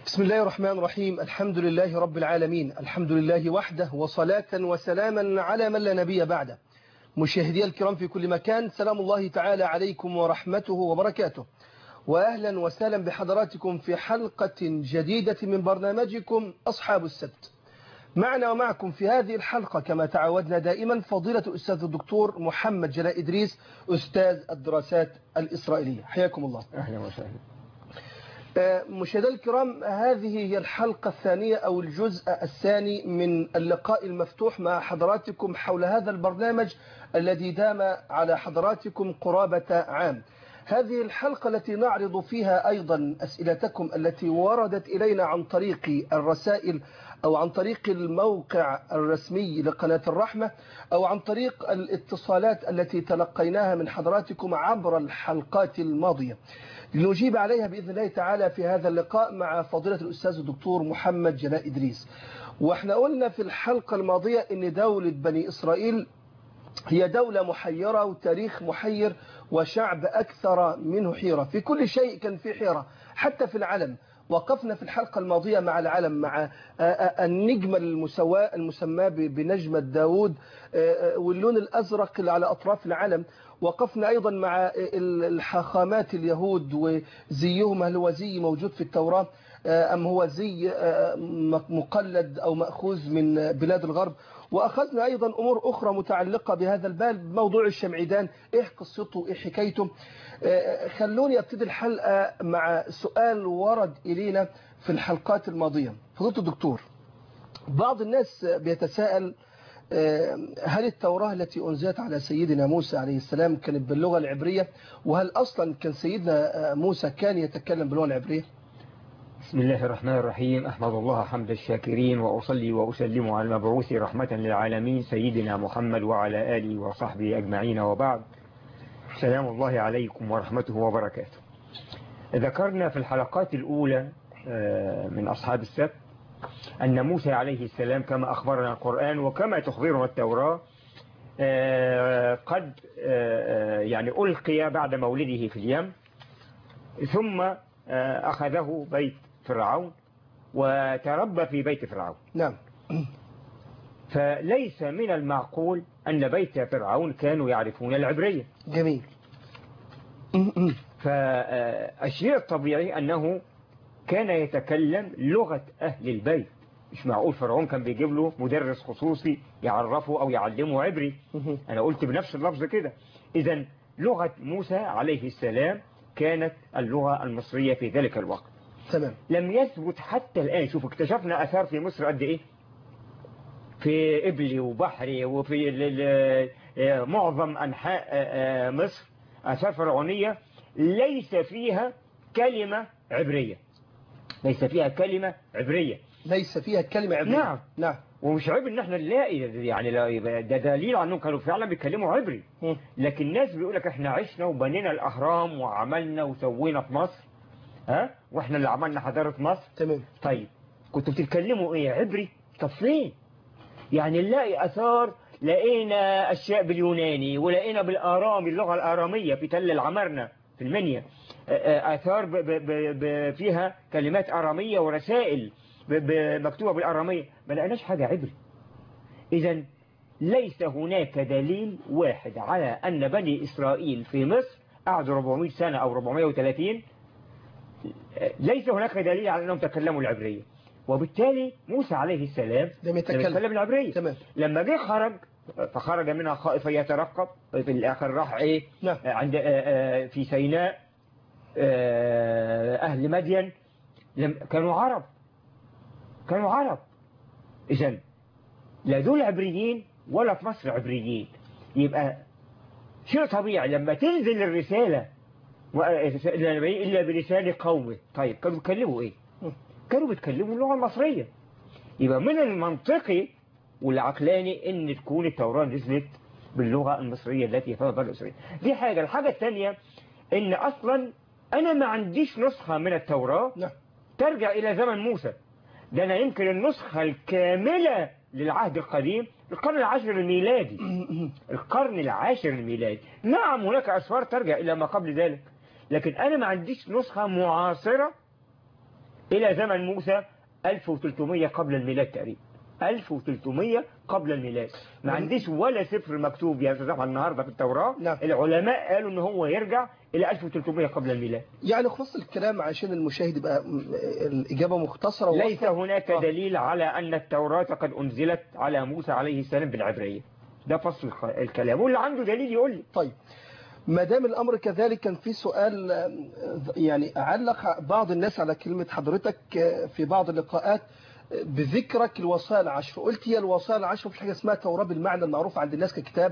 بسم الله الرحمن الرحيم. الحمد لله رب العالمين، الحمد لله وحده، وصلاة وسلاما على من لا نبي بعده. مشاهدي الكرام في كل مكان، سلام الله تعالى عليكم ورحمته وبركاته، وأهلا وسهلا بحضراتكم في حلقة جديدة من برنامجكم أصحاب السبت. معنا ومعكم في هذه الحلقة كما تعودنا دائما فضيلة الأستاذ الدكتور محمد جلاء إدريس، أستاذ الدراسات الإسرائيلية. حياكم الله. أهلا وسهلا. مشاهدينا الكرام، هذه هي الحلقة الثانية أو الجزء الثاني من اللقاء المفتوح مع حضراتكم حول هذا البرنامج الذي دام على حضراتكم قرابة عام. هذه الحلقة التي نعرض فيها أيضا أسئلتكم التي وردت إلينا عن طريق الرسائل أو عن طريق الموقع الرسمي لقناة الرحمة أو عن طريق الاتصالات التي تلقيناها من حضراتكم عبر الحلقات الماضية، لنجيب عليها بإذن الله تعالى في هذا اللقاء مع فضيلة الأستاذ الدكتور محمد جلاء إدريس. وإحنا قلنا في الحلقة الماضية أن دولة بني إسرائيل هي دولة محيرة وتاريخ محير وشعب أكثر منه حيرة، في كل شيء كان في حيرة، حتى في العلم. وقفنا في الحلقة الماضية مع العلم، مع النجمة المسمى بنجمة داود واللون الأزرق اللي على أطراف العلم. وقفنا أيضا مع الحاخامات اليهود وزيهم، هل هو زي موجود في التوراة أم هو زي مقلد أو مأخوذ من بلاد الغرب. وأخذنا أيضا أمور أخرى متعلقة بهذا الباب، موضوع الشمعدان، إيه قصته، إيه حكايته. خلوني أبتدي الحلقة مع سؤال ورد إلينا في الحلقات الماضية. فضيلة الدكتور، بعض الناس بيتساءل هل التوراة التي أنزلت على سيدنا موسى عليه السلام كانت باللغة العبرية؟ وهل أصلا كان سيدنا موسى كان يتكلم باللغة العبرية؟ بسم الله الرحمن الرحيم. أحمد الله حمد الشاكرين، وأصلي وأسلم على المبعوث رحمة للعالمين سيدنا محمد وعلى آله وصحبه أجمعين، وبعد. سلام الله عليكم ورحمته وبركاته. ذكرنا في الحلقات الأولى من أصحاب السبت أن موسى عليه السلام كما أخبرنا القرآن وكما تخبرنا التوراة قد يعني ألقي بعد مولده في اليم، ثم أخذه بيت فرعون وتربى في بيت فرعون. نعم. فليس من المعقول أن بيت فرعون كانوا يعرفون العبرية. جميل. فالشيء الطبيعي أنه كان يتكلم لغة أهل البيت. مش معقول فرعون كان بيجيب له مدرس خصوصي يعرفه أو يعلمه عبري. أنا قلت بنفس اللفظ كده. إذن لغة موسى عليه السلام كانت اللغة المصرية في ذلك الوقت. تمام. لم يثبت حتى الآن. شوف، اكتشفنا أثار في مصر قد إيه، في إبلي وبحري وفي معظم أنحاء مصر آثار فرعونية ليس فيها كلمة عبرية. ليس فيها كلمة عبرية. ليس فيها كلمة عبرية. نعم. نعم. ومش عيب ان احنا نلاقي، يعني ده دليل على انهم كانوا فعلا بيتكلموا عبري. لكن الناس بيقول لك احنا عشنا وبنينا الاهرام وعملنا وسوينا في مصر، واحنا اللي عملنا حضارة مصر. تمام. طيب كنتوا بتتكلموا ايه، عبري؟ طب فين؟ يعني نلاقي اثار، لقينا اشياء باليوناني ولقينا بالارامي، اللغة الارامية في تل العمارنة في المنيا، اثار فيها كلمات ارامية ورسائل مكتوبة بالارامية، ما لقيناش حاجة عبري. إذن ليس هناك دليل واحد على أن بني إسرائيل في مصر قعدوا 400 سنة أو 430. ليس هناك دليل على أنهم تكلموا العبرية، وبالتالي موسى عليه السلام لم يتكلم العبرية. تمام. لما جه خرج، فخرج منها خائفا يترقب، في الآخر راح إيه؟ نعم. عند في سيناء أهل مدين كانوا عرب. إذن لا دول عبريين ولا في مصر عبريين. يبقى شيء طبيعي لما تنزل الرسالة إلا بلسان قومه. طيب كانوا بيتكلموا إيه؟ كانوا بيتكلموا اللغة المصرية. يبقى من المنطقي والعقلاني إن تكون التوراة نزلت باللغة المصرية التي فيها بني إسرائيل. دي حاجة. الحاجة الثانية إن أصلا أنا ما عنديش نسخة من التوراة ترجع إلى زمن موسى. ده أنا يمكن النسخة الكاملة للعهد القديم القرن العاشر الميلادي. القرن العاشر الميلادي. نعم هناك أسفار ترجع إلى ما قبل ذلك، لكن أنا ما عنديش نسخة معاصرة إلى زمن موسى 1300 قبل الميلاد تقريبا. 1300 قبل الميلاد. ما عنديش ولا سفر مكتوب يا أستاذ أحمد النهارده في التوراة. نعم. العلماء قالوا إن هو يرجع إلى 1300 قبل الميلاد. يعني خلص الكلام عشان المشاهد يبقى الإجابة مختصرة ليس هناك آه. دليل على أن التوراة قد أنزلت على موسى عليه السلام بالعبرية. ده فصل الكلام، واللي عنده دليل يقول لي. طيب، ما دام الأمر كذلك، كان في سؤال يعني علق بعض الناس على كلمة حضرتك في بعض اللقاءات بذكرك الوصايا العشر. قلت هي الوصايا العشر مفيش حاجة اسمها توراة بالمعنى المعروف عند الناس ككتاب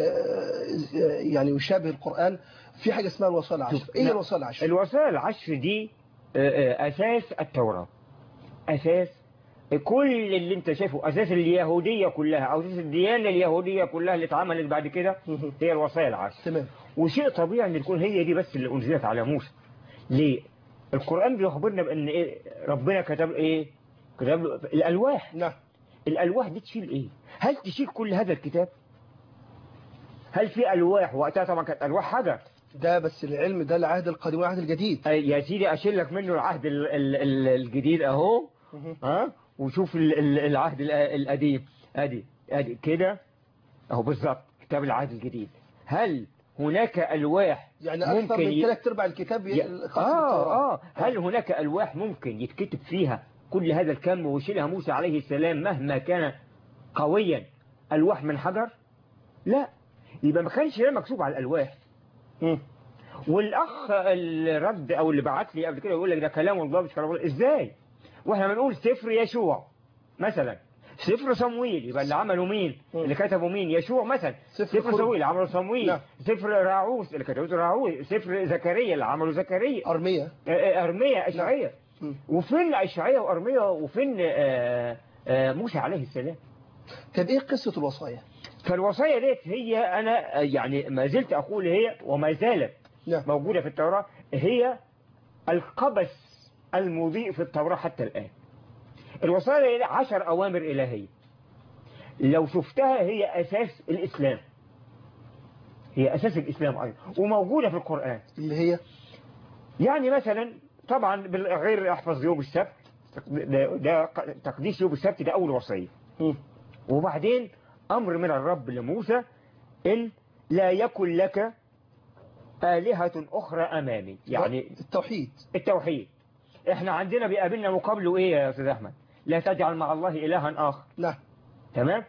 يعني يشابه القرآن. في حاجة اسمها الوصايا العشر. ايه هي الوصايا العشر؟ الوصايا العشر دي أساس التوراة، أساس كل اللي انت شايفه، أساس اليهودية كلها أو أساس الديانة اليهودية كلها اللي اتعملت بعد كده هي الوصايا العشر. تمام. وشيء طبيعي ان تكون هي دي بس اللي أنزلت على موسى. ليه؟ القرآن بيخبرنا بأن إيه؟ ربنا كتب إيه؟ كتب الألواح. نعم. الألواح دي تشيل إيه؟ هل تشيل كل هذا الكتاب؟ هل في ألواح وقتها طبعا كانت ألواح حجر؟ ده بس العلم ده العهد القديم والعهد الجديد. يا سيدي أشيل لك منه العهد الجديد أهو. ها؟ وشوف العهد القديم. أدي كده أهو بالظبط كتاب العهد الجديد. هل هناك ألواح يعني أكثر من 3/4 الكتاب هل هناك ألواح ممكن يتكتب فيها كل هذا الكم ويشيلها موسى عليه السلام مهما كان قويا ألواح من حجر؟ لا، يبقى ما كانش ده مكتوب على الألواح. والأخ اللي رد أو اللي بعت لي قبل كده يقول لك ده كلام الله مش كلام الله. إزاي؟ وإحنا بنقول سفر يشوع مثلا، سفر صمويل، يبقى اللي عمله مين؟ اللي كتبه مين؟ يشوع مثلا. سفر صمويل اللي عمله صمويل. نعم. سفر راعوث اللي كتبه راعوث. سفر زكريا اللي عمله زكريا. أرميا أشعياء. وفين أشعياء وأرميا وفين موسى عليه السلام؟ طب إيه قصة الوصايا؟ فالوصايا ديت هي أنا يعني ما زلت أقول هي وما زالت موجودة في التوراة، هي القبس المضيء في التوراة حتى الآن. الوصايا 10 أوامر إلهية، لو شفتها هي أساس الإسلام، هي أساس الإسلام أيضا، وموجودة في القرآن. اللي هي يعني مثلا طبعا غير احفظ يوم السبت، ده تقديس يوم السبت، ده أول وصية. وبعدين أمر من الرب لموسى إن لا يكن لك آلهة أخرى أمامي. يعني التوحيد. إحنا عندنا بيقابلنا مقابله إيه يا أستاذ أحمد؟ لا تجعل مع الله إلها آخر. لا. تمام؟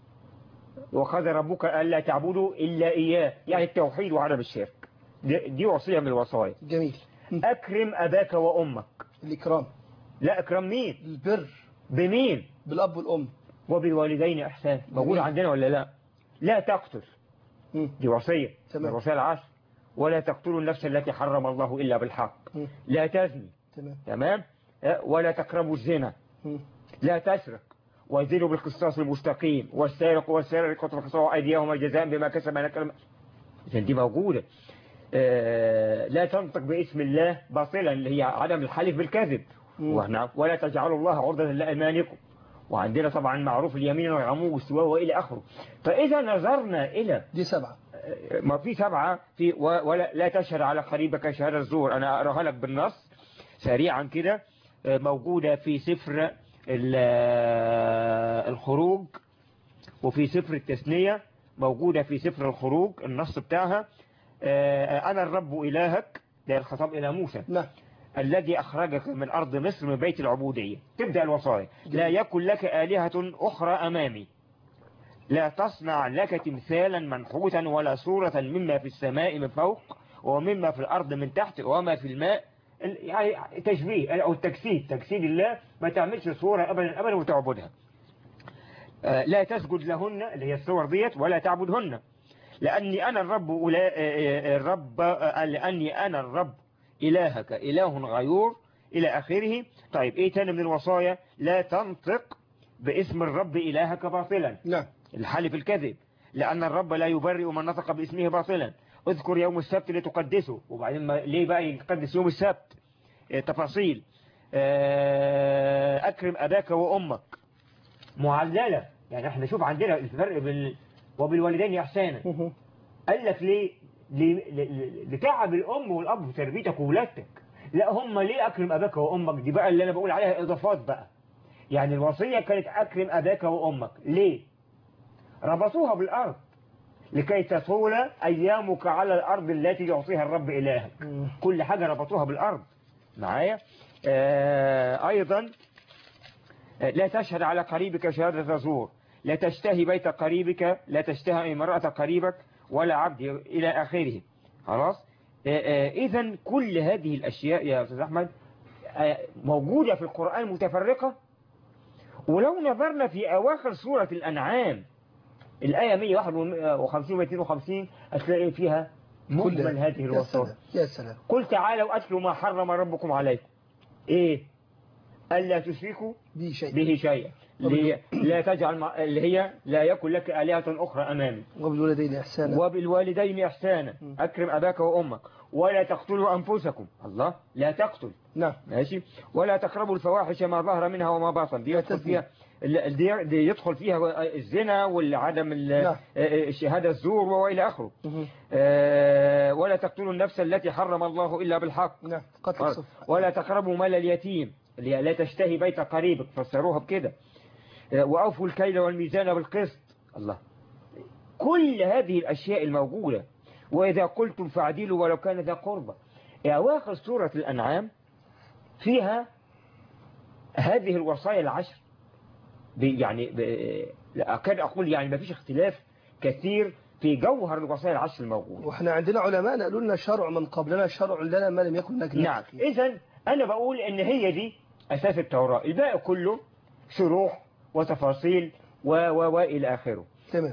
وقضى ربك ألا تعبدوا إلا إياه، يعني التوحيد وعدم الشرك. دي وصية من الوصايا. جميل. أكرم أباك وأمك. الإكرام. لا، إكرام مين؟ البر. بمين؟ بالأب والأم. وبالوالدين إحسان. موجود عندنا ولا لا؟ لا تقتل. دي وصية من الوصايا العشر. ولا تقتلوا النفس التي حرم الله إلا بالحق. لا تزني. تمام؟ ولا تقربوا الزنا. لا تسرق. وزنوا بالقسطاس المستقيم. والسارق والسارقة فاقطعوا أيديهما جزاء بما كسب نكالا. إذن دي موجودة. لا تنطق باسم الله باطلا، اللي هي عدم الحلف بالكذب. ولا تجعلوا الله عرضة لأيمانكم. وعندنا طبعا معروف اليمين الغموس وإلى آخره. فإذا نظرنا إلى دي 7، ما في 7 في ولا لا تشهد على قريبك شهادة الزور. أنا أقراها لك بالنص سريعا كده. موجودة في سفر الخروج، وفي سفر التثنية، موجودة في سفر الخروج النص بتاعها. أنا الرب إلهك، ده الخطاب إلى موسى. نعم. الذي أخرجك من أرض مصر من بيت العبودية. تبدأ الوصايا. لا يكن لك آلهة أخرى أمامي. لا تصنع لك تمثالا منحوتا ولا صورة مما في السماء من فوق ومما في الأرض من تحت وما في الماء. يعني تشبيه أو تجسيد الله. ما تعملش صورة أبدا وتعبدها. لا تسجد لهن، اللي هي الصور ديت، ولا تعبدهن، لأني أنا الرب إلهك إله غيور إلى آخره. طيب إيه تاني من الوصايا؟ لا تنطق باسم الرب إلهك باطلا. لا. الحلف الكذب، لأن الرب لا يبرئ من نطق باسمه باطلا. اذكر يوم السبت لتقدسه. وبعدين ليه بقى يقدس يوم السبت؟ تفاصيل. أكرم أباك وأمك معللة. يعني احنا شوف عندنا الفرق وبالوالدين إحسانا. قال لك ليه؟ لتعب الأم والأب في تربيتك وولادتك. لا هم ليه أكرم أباك وأمك دي بقى اللي أنا بقول عليها إضافات بقى. يعني الوصية كانت أكرم أباك وأمك ليه؟ ربطوها بالأرض لكي تطول أيامك على الأرض التي يعطيها الرب إلهك. كل حاجة ربطوها بالأرض معايا. أيضا لا تشهد على قريبك شهادة زور، لا تشتهي بيت قريبك، لا تشتهي امرأة قريبك ولا عبد إلى آخره. خلاص. إذا كل هذه الأشياء يا أستاذ أحمد موجودة في القرآن متفرقة. ولو نظرنا في أواخر سورة الأنعام الآية 151 و 250 هتلاقي فيها مجمل هذه الوصايا. يا سلام. قل تعالوا أتلوا ما حرم ربكم عليكم. إيه؟ ألا تشركوا به شيئا، لا تجعل اللي هي لا يكن لك آلهة أخرى أمامي، وبالوالدين إحسانا أكرم أباك وأمك، ولا تقتلوا أنفسكم. الله، لا تقتل. نعم. ماشي. ولا تقربوا الفواحش ما ظهر منها وما بطن. دي يدخل فيها دي يدخل فيها الزنا والعدم الشهادة الزور وإلى آخره. ولا تقتلوا النفس التي حرم الله إلا بالحق. نعم. ولا تقربوا مال اليتيم، لا تشتهي بيت قريبك، فسروها بكده. وأوفوا الكيل والميزان بالقسط. الله، كل هذه الأشياء الموجودة. وإذا قلتم فاعدلوا ولو كان ذا قربى. أواخر سورة الأنعام فيها هذه الوصايا العشر. يعني أكاد أقول يعني ما فيش اختلاف كثير في جوهر الوصايا العشر الموجودة. وإحنا عندنا علماء قالوا لنا شرع من قبلنا شرع لنا ما لم يكن لك. نعم. إذن أنا بقول إن هي دي أساس التوراة، الباقي كله شروح وتفاصيل وإلى آخره. تمام.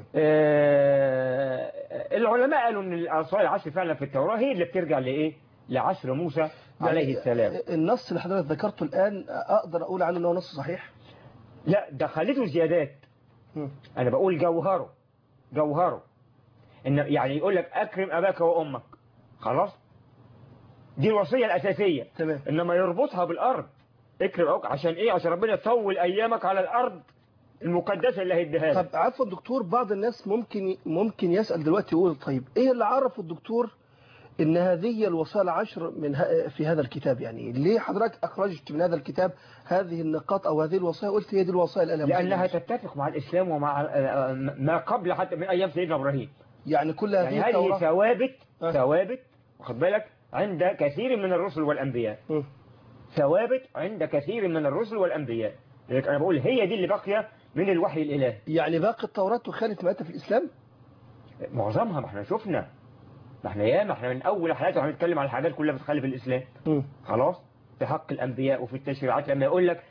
العلماء قالوا إن الوصايا العشر فعلا في التوراة هي اللي بترجع لإيه؟ لعصر موسى عليه السلام. النص اللي حضرتك ذكرته الآن أقدر أقول عنه أنه نص صحيح؟ لا، دخلته زيادات. أنا بقول جوهره إن يعني يقول لك أكرم أباك وأمك. خلاص، دي الوصية الأساسية. تمام. إنما يربطها بالأرض. اكرم أبوك عشان إيه؟ عشان ربنا يطول أيامك على الأرض المقدسة اللي هيديها لك. طب عفوا دكتور، بعض الناس ممكن يسأل دلوقتي يقول طيب إيه اللي عرف الدكتور إن هذه الوصايا العشر في هذا الكتاب؟ يعني ليه حضرتك أخرجت من هذا الكتاب هذه النقاط أو هذه الوصايا قلت هي دي الوصايا الألم؟ لأنها تتفق مع الإسلام ومع ما قبل حتى من أيام سيدنا إبراهيم. يعني كل هذه يعني هذه ثوابت واخد بالك عند كثير من الرسل والأنبياء. ثوابت عند كثير من الرسل والأنبياء. لذلك أنا بقول هي دي اللي باقية من الوحي الإلهي. يعني باقي التوراة تخالف ما أتى في الإسلام؟ معظمها، ما احنا شفنا، ما احنا من أول حياته هنتكلم على الحاجات كلها بتخالف الإسلام. خلاص، في حق الأنبياء وفي التشريعات. لما يقول لك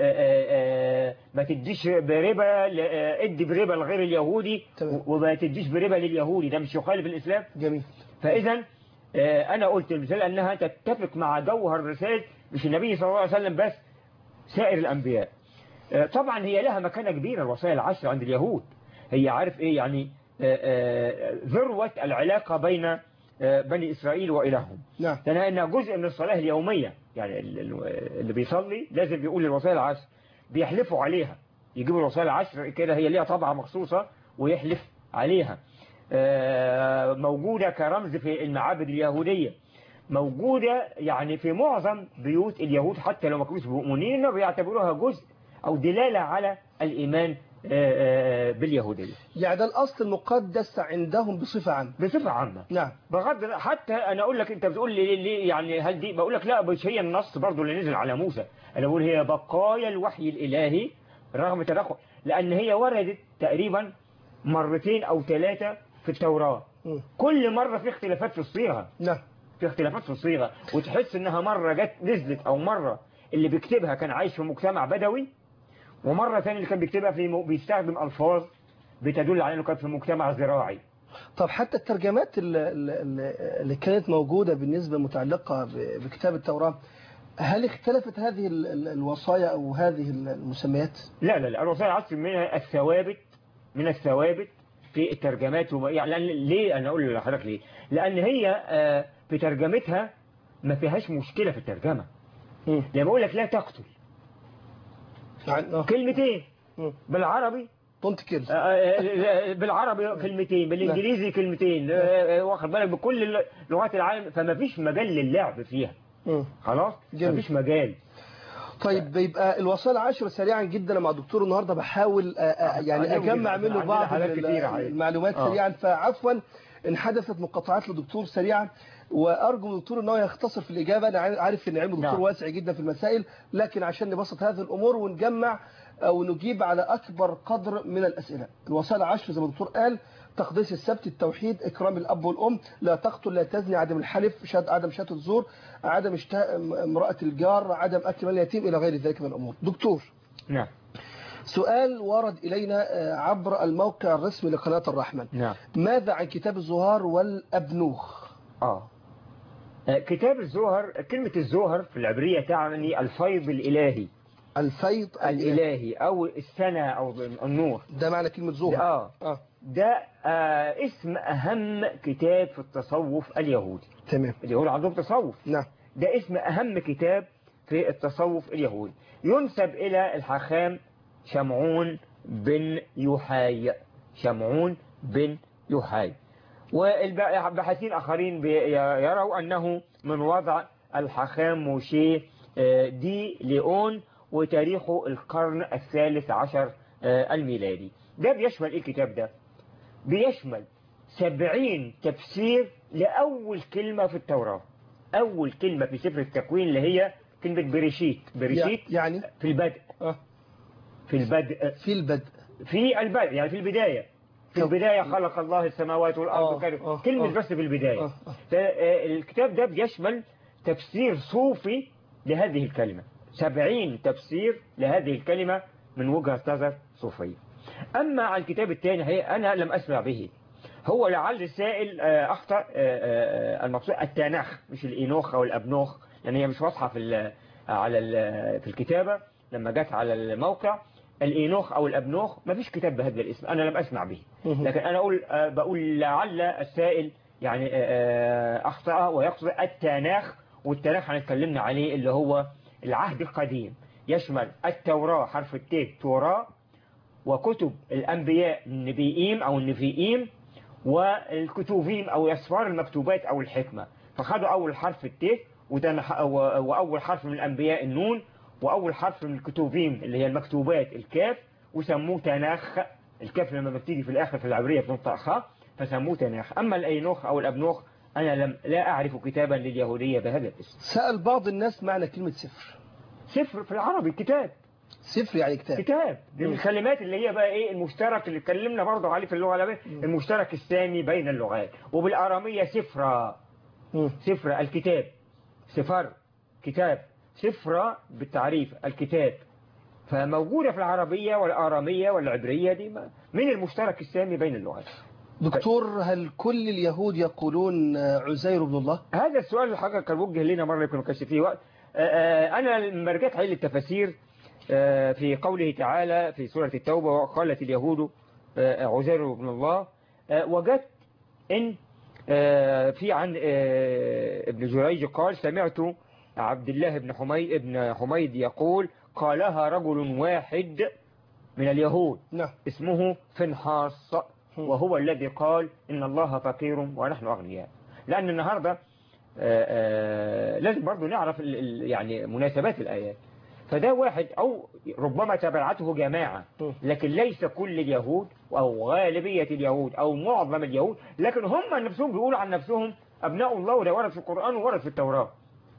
ما تديش بربا، ادي بربا لغير اليهودي وما تديش بربا لليهودي، ده مش يخالف الإسلام؟ جميل. فإذا أنا قلت المثال أنها تتفق مع جوهر رسالة مش النبي صلى الله عليه وسلم بس، سائر الأنبياء. طبعا هي لها مكانة كبيرة الوصايا العشر عند اليهود. هي عارف إيه يعني ذروة العلاقة بين بني إسرائيل وإلههم. نعم. لأنها جزء من الصلاة اليومية. يعني اللي بيصلي لازم بيقول الوصايا العشر، بيحلفوا عليها، يجيبوا الوصايا العشر كده، هي ليها طبعة مخصوصة ويحلف عليها. موجودة كرمز في المعابد اليهودية، موجودة يعني في معظم بيوت اليهود، حتى لو ما كانوش مؤمنين بيعتبروها جزء أو دلالة على الإيمان باليهودية. يعني ده الأصل المقدس عندهم بصفة عامة. نعم. بغض حتى أنا أقول لك، أنت بتقول لي يعني هل دي، بقول لك لا، مش هي النص برضو اللي نزل على موسى. أنا بقول هي بقايا الوحي الإلهي رغم تدخل، لأن هي وردت تقريبا مرتين أو ثلاثة في التوراة. كل مرة في اختلافات في الصيغة. نعم. في اختلافات في الصيغة، وتحس إنها مرة جت نزلت، أو مرة اللي بيكتبها كان عايش في مجتمع بدوي، ومرة ثانية اللي كان بيكتبها بيستخدم ألفاظ بتدل على أنه كان في مجتمع زراعي. طب حتى الترجمات اللي كانت موجودة بالنسبة متعلقة بكتاب التوراة، هل اختلفت هذه الوصايا أو هذه المسميات؟ لا، الوصايا العشر من الثوابت في الترجمات. يعني ليه أنا أقول لحضرتك ليه؟ لأن هي في ترجمتها ما فيهاش مشكلة في الترجمة. لما بقول لك لا تقتل، كلمتين بالعربي بالعربي كلمتين، بالانجليزي كلمتين، واخد بالك، بكل لغات العالم، فما فيش مجال للعب فيها. خلاص مفيش مجال. طيب يبقى الوصايا 10 سريعا جدا مع الدكتور النهارده بحاول يعني اجمع منه بعض المعلومات سريعا، فعفوا ان حدثت مقاطعات للدكتور سريعا، وارجو من الدكتور ان هو يختصر في الاجابه. انا عارف ان علم الدكتور واسع جدا في المسائل، لكن عشان نبسط هذه الامور ونجمع او نجيب على اكبر قدر من الاسئله. الوصايا 10 زي ما الدكتور قال: تقديس السبت، التوحيد، اكرام الاب والام، لا تقتل، لا تزني، عدم الحلف، عدم شهاده الزور، عدم اشتهاء امراه الجار، عدم اكل مال اليتيم، الى غير ذلك من الامور. دكتور، نعم، سؤال ورد الينا عبر الموقع الرسمي لقناه الرحمن. نعم. ماذا عن كتاب الزهار والابنوخ؟ كتاب الزهر، كلمه الزهر في العبريه تعني الفيض الالهي. الفيض الالهي او السنه او النور، ده معنى كلمه زهر. ده اسم أهم كتاب في التصوف اليهودي. تمام. اليهود عندهم تصوف. نعم. ده اسم أهم كتاب في التصوف اليهودي، ينسب إلى الحاخام شمعون بن يوحاي. شمعون بن يوحاي. والباحثين آخرين يروا أنه من وضع الحاخام موشي دي ليون، وتاريخه القرن الثالث عشر الميلادي. ده بيشمل إيه الكتاب ده؟ بيشمل 70 تفسير لأول كلمة في التوراة. أول كلمة في سفر التكوين اللي هي كلمة بريشيت. بريشيت يعني في البدء. في البدء. في البدء. في البدء يعني في البداية. في البداية خلق الله السماوات والأرض. كلمة بس في البداية. الكتاب ده بيشمل تفسير صوفي لهذه الكلمة. 70 تفسير لهذه الكلمة من وجهة نظر صوفية. أما عن الكتاب الثاني أنا لم أسمع به. هو لعل السائل أخطأ. المقصود التانخ مش الإينوخ أو الأبنوخ، لأن هي مش واضحة في الكتابة. لما جت على الموقع الإينوخ أو الأبنوخ ما فيش كتاب بهذا الاسم، أنا لم أسمع به. لكن أنا بقول لعل السائل يعني أخطأ ويقصد التانخ. والتانخ هنتكلمنا عليه اللي هو العهد القديم، يشمل التوراة حرف التاء توراة، وكتب الأنبياء النبيين أو النبيين، والكتوبين أو أسفار المكتوبات أو الحكمة. فخدوا أول حرف التاء وأول حرف من الأنبياء النون، وأول حرف من الكتوبين اللي هي المكتوبات الكاف، وسموه تناخ. الكاف لما بتيجي في الآخر في العبرية بتنطق خاء، فسموه تناخ. أما الأينوخ أو الأبنوخ أنا لا أعرف كتابا لليهودية بهذا الاسم. سأل بعض الناس معنى كلمة سفر. سفر في العربي كتاب. سفر يعني كتاب. كتاب دي من الكلمات اللي هي بقى ايه المشترك اللي اتكلمنا برضه عليه في اللغه العربيه، المشترك السامي بين اللغات. وبالاراميه سفرة. سفرة الكتاب. سفر كتاب. سفرة بالتعريف الكتاب. فموجوده في العربيه والاراميه والعبريه دي من المشترك السامي بين اللغات. دكتور، هل كل اليهود يقولون عزير ابن الله؟ هذا السؤال اللي حضرتك كان وجه لنا مره يمكن ما كانش فيه وقت. انا لما رجعت عليه التفاسير في قوله تعالى في سورة التوبة وقالت اليهود عزير بن الله، وجدت إن في عن ابن جريج قال سمعت عبد الله بن حميد يقول قالها رجل واحد من اليهود اسمه فنحاس، وهو الذي قال إن الله فقير ونحن أغنياء. لأن النهاردة لازم برضو نعرف يعني مناسبات الآيات. فده واحد أو ربما تبعته جماعة، لكن ليس كل اليهود أو غالبية اليهود أو معظم اليهود، لكن هم نفسهم بيقولوا عن نفسهم أبناء الله. وده ورد في القرآن وورد في التوراة.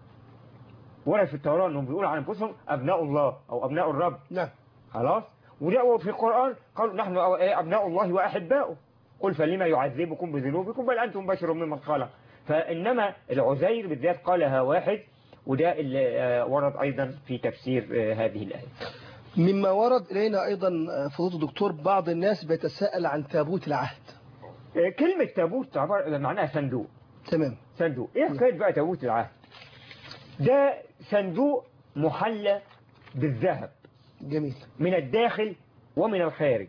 ورد في التوراة أنهم بيقولوا عن أنفسهم أبناء الله أو أبناء الرب. نعم. خلاص. وده في القرآن قالوا نحن أبناء الله وأحباؤه. قل فلما يعذبكم بذنوبكم بل أنتم بشر ممن خلق. فإنما العزير بالذات قالها واحد، وده اللي ورد أيضا في تفسير هذه الآية. مما ورد إلينا أيضا فضيلة الدكتور بعض الناس بيتساءل عن تابوت العهد. كلمة تابوت معناها صندوق. تمام. صندوق. إيه حكاية بقى تابوت العهد؟ ده صندوق محلى بالذهب. جميل. من الداخل ومن الخارج.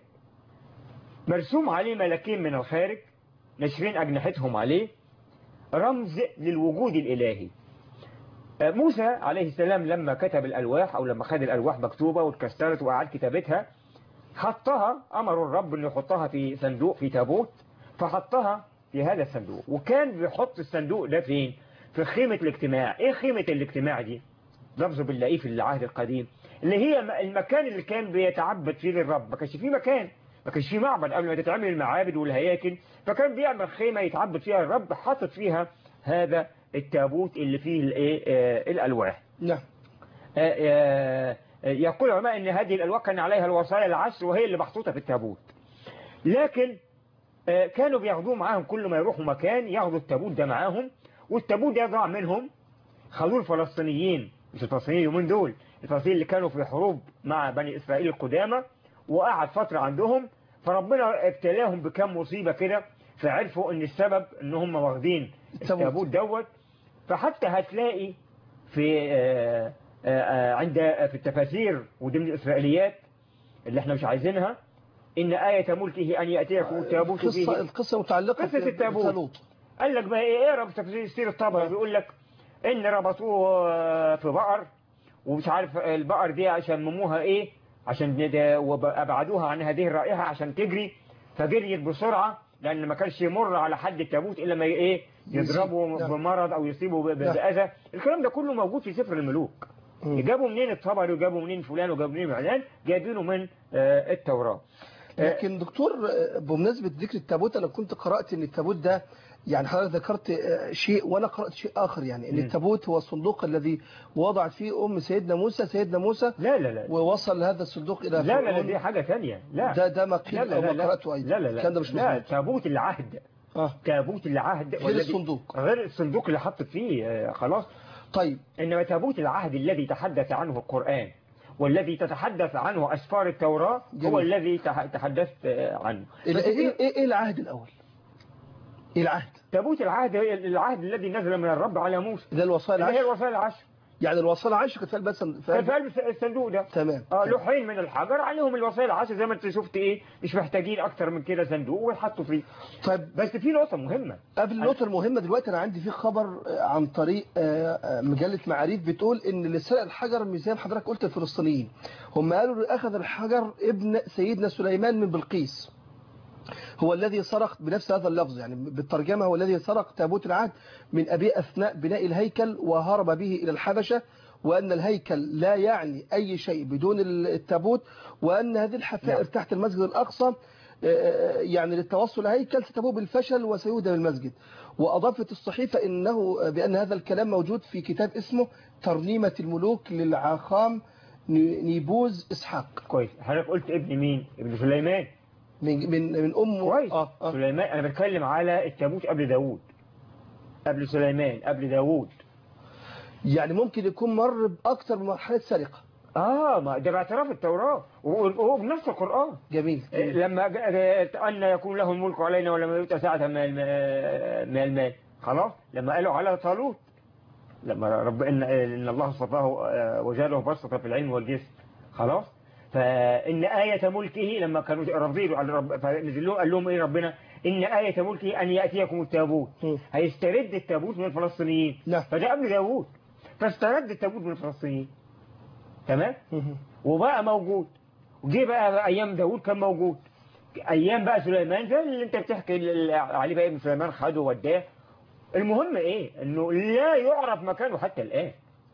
مرسوم عليه ملكين من الخارج نشرين أجنحتهم عليه، رمز للوجود الإلهي. موسى عليه السلام لما كتب الألواح أو لما خد الألواح مكتوبة واتكسرت وقعد كتابتها، حطها، أمر الرب أنه يحطها في صندوق في تابوت، فحطها في هذا الصندوق. وكان بيحط الصندوق ده فين؟ في خيمة الاجتماع. ايه خيمة الاجتماع دي؟ لفظه بنلاقيه في العهد القديم، اللي هي المكان اللي كان بيتعبد فيه للرب. ما كانش فيه مكان، ما كانش فيه معبد قبل ما تتعمل المعابد والهياكل، فكان بيعمل خيمة يتعبد فيها الرب، حاطط فيها هذا التابوت اللي فيه الألواح. نعم. يقول العلماء ان هذه الألواح كان عليها الوصايا العشر وهي اللي محطوطة في التابوت. لكن كانوا بياخدوه معاهم كل ما يروحوا مكان، ياخدوا التابوت ده معاهم، والتابوت ده ضاع منهم. خدوه الفلسطينيين، مش الفلسطينيين اليومين دول، الفلسطينيين اللي كانوا في حروب مع بني إسرائيل القدامى، وقعد فترة عندهم، فربنا ابتلاهم بكم مصيبة كده، فعرفوا ان السبب ان هم واخدين التابوت دوت. فحتى هتلاقي في في التفاسير وضمن الإسرائيليات اللي احنا مش عايزينها، إن آية ملكه أن يأتيكم التابوت فيه. القصة متعلقة قصة التابوت. قال لك بقى إيه؟ اقرا في تفسير الطبري بيقول لك إن ربطوه في بقر، ومش عارف البقر دي عشان مموها إيه، عشان وأبعدوها عن هذه الرائحة عشان تجري، فجريت بسرعة لأن ما كانش يمر على حد التابوت إلا ما إيه يضربه بمرض أو يصيبه بأذى. الكلام ده كله موجود في سفر الملوك. جابوا منين الطبري وجابوا منين فلان وجابوا منين علان؟ جايبينه من التوراة. لكن دكتور، بمناسبة ذكر التابوت، أنا كنت قرأت أن التابوت ده، يعني حضرتك ذكرت شيء وأنا قرأت شيء آخر، يعني أن التابوت هو الصندوق الذي وضعت فيه أم سيدنا موسى. لا ووصل هذا الصندوق إلى فرعون. لا دي حاجة ثانية. لا ده ما قيل أو ما قرأته أيضا. لا كان ده مش مظبوط. تابوت العهد. تابوت العهد غير الصندوق. غير الصندوق اللي حطت فيه خلاص. طيب. إنما تابوت العهد الذي تحدث عنه القرآن والذي تتحدث عنه أسفار التوراة هو الذي تحدثت عنه. إيه العهد الأول؟ إيه العهد؟ تابوت العهد العهد الذي نزل من الرب على موسى. ده الوصايا العشر. هي الوصايا العشر. يعني الوصايا العشر كانت في قلب الصندوق ده. تمام. لوحين من الحجر عليهم الوصايا العشر زي ما انت شفت ايه، مش محتاجين اكتر من كده صندوق ويحطوا فيه. طيب بس في نقطة مهمة. قبل النقطة المهمة دلوقتي، انا عندي فيه خبر عن طريق مجلة معاريف بتقول ان اللي سرق الحجر مش زي ما حضرتك قلت الفلسطينيين. هم قالوا اللي اخذ الحجر ابن سيدنا سليمان من بلقيس، هو الذي سرق بنفس هذا اللفظ، يعني بالترجمة هو الذي سرق تابوت العهد من أبيه أثناء بناء الهيكل وهرب به إلى الحبشة، وأن الهيكل لا يعني أي شيء بدون التابوت، وأن هذه الحفائر تحت المسجد الأقصى يعني للتوصل الهيكل ستبوء بالفشل وسيهدم المسجد. وأضافت الصحيفة بأن هذا الكلام موجود في كتاب اسمه ترنيمة الملوك للعاخام نيبوز إسحاق. كويس. حضرتك قلت ابن مين؟ ابن سليمان من أمه. كويس. سليمان. أنا بتكلم على التابوت قبل داوود، قبل سليمان، قبل داوود. يعني ممكن يكون مر بأكثر من مرحلة سرقة. ما ده باعتراف التوراة وهو بنفس القرآن. جميل. لما أن يكون له الملك علينا ولما يؤتى ساعة من المال، خلاص. لما قالوا على طالوت، لما رب إن الله اصطفاه وجعله بسطة في العلم والجسم، خلاص. فإن آية ملكه لما كانوا رافضين على رب، فنزل قال لهم إيه ربنا؟ إن آية ملكه أن يأتيكم التابوت. هيسترد التابوت من الفلسطينيين. فده قبل داوود، فاسترد التابوت من الفلسطينيين. تمام. وبقى موجود، وجي بقى أيام داوود كان موجود، أيام بقى سليمان زي اللي أنت بتحكي عليه بقى، ابن سليمان خده وداه. المهم إيه؟ إنه لا يعرف مكانه حتى الآن.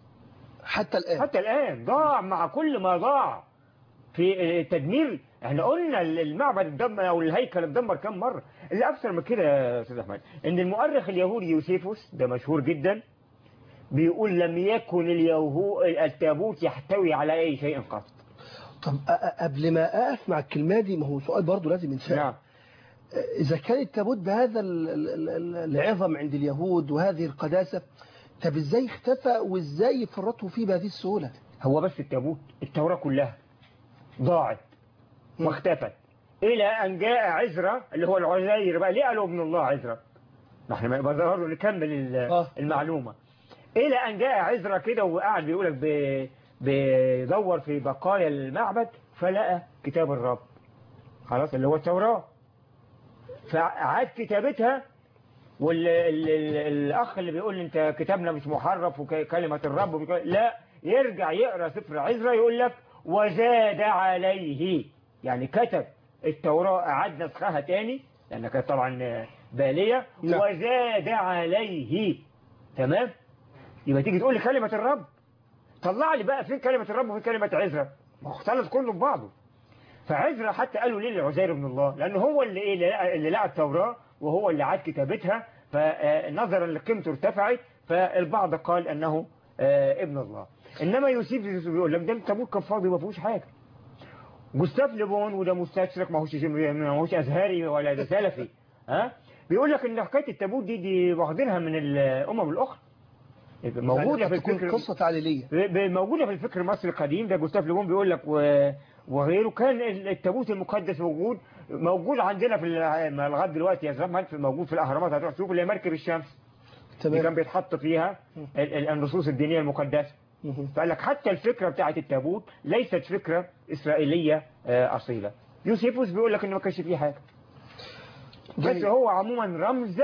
حتى الآن ضاع مع كل ما ضاع في تدمير. احنا قلنا المعبد اتدمر او الهيكل اتدمر كم مرة. اللي اكثر من كده يا استاذ احمد ان المؤرخ اليهودي يوسيفوس ده مشهور جدا بيقول لم يكن التابوت يحتوي على اي شيء قط. طب قبل ما اقف مع الكلمه دي، ما هو سؤال برضه لازم ينسال. نعم. اذا كان التابوت بهذا العظم عند اليهود وهذه القداسه، طب ازاي اختفى وازاي يفرطوا فيه بهذه السهوله؟ هو بس التابوت، التوراة كلها ضاعت واختفت إلى أن جاء عزرا اللي هو العزير بقى. ليه قالوا ابن الله عزرا؟ ما احنا ما ظهروا نكمل المعلومة. إلى أن جاء عزرا كده وقاعد بيقولك بيدور في بقايا المعبد فلقى كتاب الرب، خلاص، اللي هو التوراة. فعاد كتابتها، والأخ اللي بيقول أنت كتابنا مش محرف وكلمة الرب لا، يرجع يقرأ سفر عزرا يقول لك وزاد عليه، يعني كتب التوراة أعاد نسخها تاني لأنها كانت طبعا بالية. وزاد عليه تمام. يبقى تيجي تقول لي كلمة الرب، طلع لي بقى فين كلمة الرب وفين كلمة عزرا، ما هو اختلط كله ببعضه. فعزرا حتى قالوا ليه لعزير بن الله، لأنه هو اللي اللي لقى التوراة وهو اللي عاد كتابتها، فنظرا لقيمته ارتفعت، فالبعض قال أنه ابن الله. إنما يوسف بيقول لك ده التابوت كان فاضي ما فيهوش حاجة. جوستاف ليبون وده مستشرق، ما هوش أزهري ولا ده سلفي، بيقول لك إن حكاية التابوت دي واخدينها من الأمم الأخرى، موجودة في الفكر، قصة تعليلية موجودة في الفكر المصري القديم. ده جوستاف ليبون بيقول لك وغيره. كان التابوت المقدس موجود عندنا في لغايه دلوقتي يا زلمه، موجود في الاهرامات، هتروح تشوف اللي هي مركب الشمس اللي كان بيتحط فيها النصوص الدينيه المقدسه. فقال لك حتى الفكره بتاعت التابوت ليست فكره اسرائيليه اصيله. يوسيفوس بيقول لك انه ما كانش فيه حاجه، بس هو عموما رمز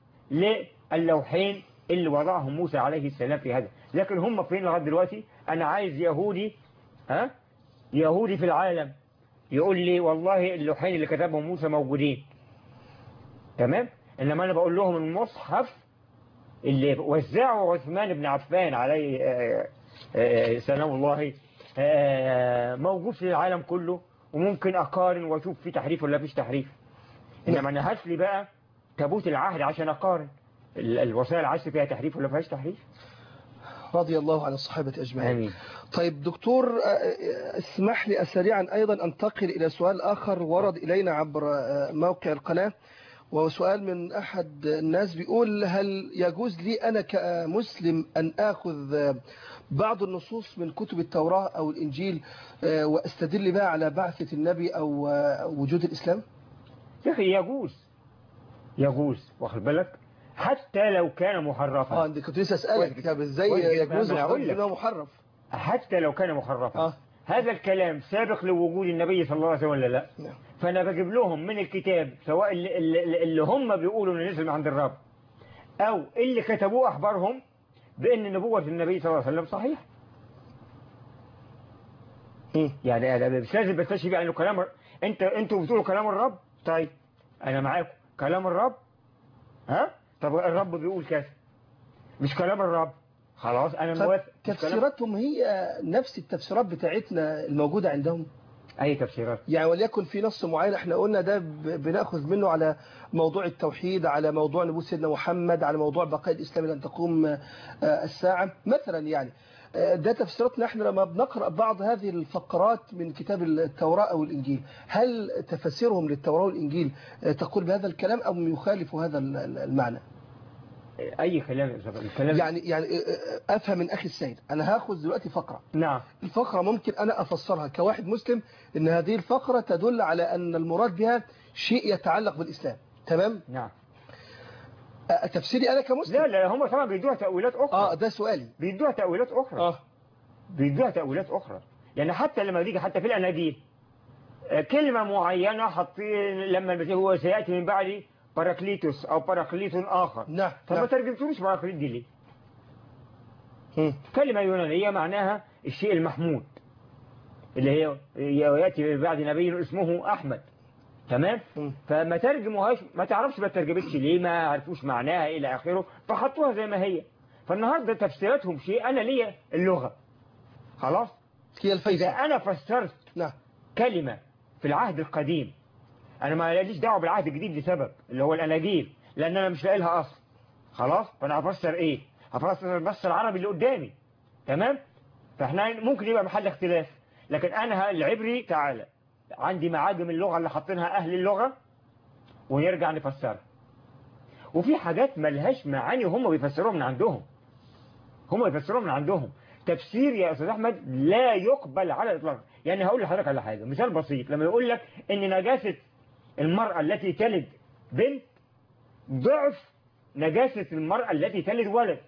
للوحين اللي وضعهم موسى عليه السلام في هذا. لكن هم فين لغايه دلوقتي؟ انا عايز يهودي يهودي في العالم يقول لي والله اللوحين اللي كتبهم موسى موجودين، تمام. انما انا بقول لهم المصحف اللي وزعه عثمان بن عفان عليه سلام الله موجود في العالم كله، وممكن اقارن واشوف في تحريف ولا فيش تحريف. انما انا هات لي بقى تابوت العهد عشان اقارن الوسائل العشر فيها تحريف ولا فيهاش تحريف. رضي الله عن الصحابة أجمعين. آمين. طيب دكتور، اسمح لي سريعا أيضا أنتقل إلى سؤال آخر ورد إلينا عبر موقع القناة، وسؤال من أحد الناس بيقول: هل يجوز لي أنا كمسلم أن أخذ بعض النصوص من كتب التوراة أو الإنجيل وأستدل بها على بعثة النبي أو وجود الإسلام؟ يا أخي يجوز واخد بالك، حتى لو كان محرفا. انت كنت لسه اسالك ازاي يجوز انه محرف حتى لو كان محرفا. هذا الكلام سابق لوجود النبي صلى الله عليه وسلم ولا لا؟ فانا بجيب لهم من الكتاب، سواء اللي هم بيقولوا انه نزل من عند الرب، او اللي كتبوه اخبارهم بان نبوة النبي صلى الله عليه وسلم صحيح. يعني انا مش لازم بستشهد انه كلام انتوا بتقولوا كلام الرب، طيب انا معاكم كلام الرب، طب الرب بيقول كذا مش كلام الرب، خلاص انا موافق. تفسيراتهم هي نفس التفسيرات بتاعتنا الموجودة عندهم؟ اي تفسيرات يعني وليكن في نص معين احنا قلنا ده بناخذ منه على موضوع التوحيد، على موضوع نبوة سيدنا محمد، على موضوع بقاء الإسلام لن تقوم الساعة مثلا، يعني ده تفسيراتنا احنا لما بنقرأ بعض هذه الفقرات من كتاب التوراة أو الإنجيل. هل تفسيرهم للتوراة والإنجيل تقول بهذا الكلام أو يخالف هذا المعنى؟ أي كلام يعني أفهم من أخي السيد، أنا هاخذ دلوقتي فقرة. نعم. الفقرة ممكن أنا أفسرها كواحد مسلم إن هذه الفقرة تدل على أن المراد بها شيء يتعلق بالإسلام، تمام؟ نعم. تفسيري أنا كمسلم. لا هم طبعا بيدوها تأويلات أخرى. ده سؤالي. بيدوها تأويلات أخرى. بيدوها تأويلات أخرى. يعني حتى لما بيجي حتى في الأناجيل كلمة معينة حاطين لما هو سيأتي من بعد باراكليتوس أو باراكليت آخر. نعم. فما ترجمتوش باراكليت دي ليه؟ كلمة يونانية معناها الشيء المحمود، اللي هي يأتي بعد نبي اسمه أحمد، تمام. فما ترجموهاش، ما تعرفش ما ترجمتش ليه، ما عرفوش معناها إلى آخره، فحطوها زي ما هي. فالنهاردة تفسيراتهم شيء، أنا ليا اللغة خلاص. هي الفيصل. إذا أنا فسرت كلمة في العهد القديم، أنا ما ليش دعوة بالعهد الجديد لسبب اللي هو الأناجيل، لأن أنا مش لاقي لها أصل خلاص. فأنا هفسر إيه؟ هفسر بس العربي اللي قدامي، تمام. فإحنا ممكن يبقى محل اختلاف، لكن أنا العبري تعالى عندي معاجم اللغة اللي حاطينها أهل اللغة ونرجع نفسرها. وفي حاجات ملهاش معاني وهم بيفسروها من عندهم، تفسير يا أستاذ أحمد لا يقبل على الإطلاق. يعني هقول لحضرتك على حاجة، مثال بسيط. لما يقول لك إن نجاسة المرأة التي تلد بنت ضعف نجاسة المرأة التي تلد ولد،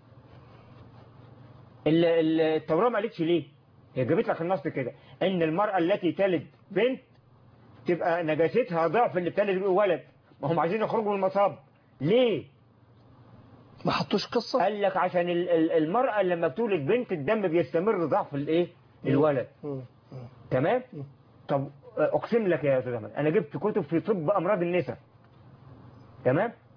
التوراة ما قالتش ليه، هي جابت لك النص كده إن المرأة التي تلد بنت تبقى نجاستها ضعف اللي بتلد ولد. ما هم عايزين يخرجوا من المصاب، ليه؟ ما حطوش قصة. قال لك عشان المرأة لما بتولد بنت الدم بيستمر ضعف الايه الولد، تمام. طب اقسم لك يا استاذ احمد، انا جبت كتب في طب امراض النساء، تمام،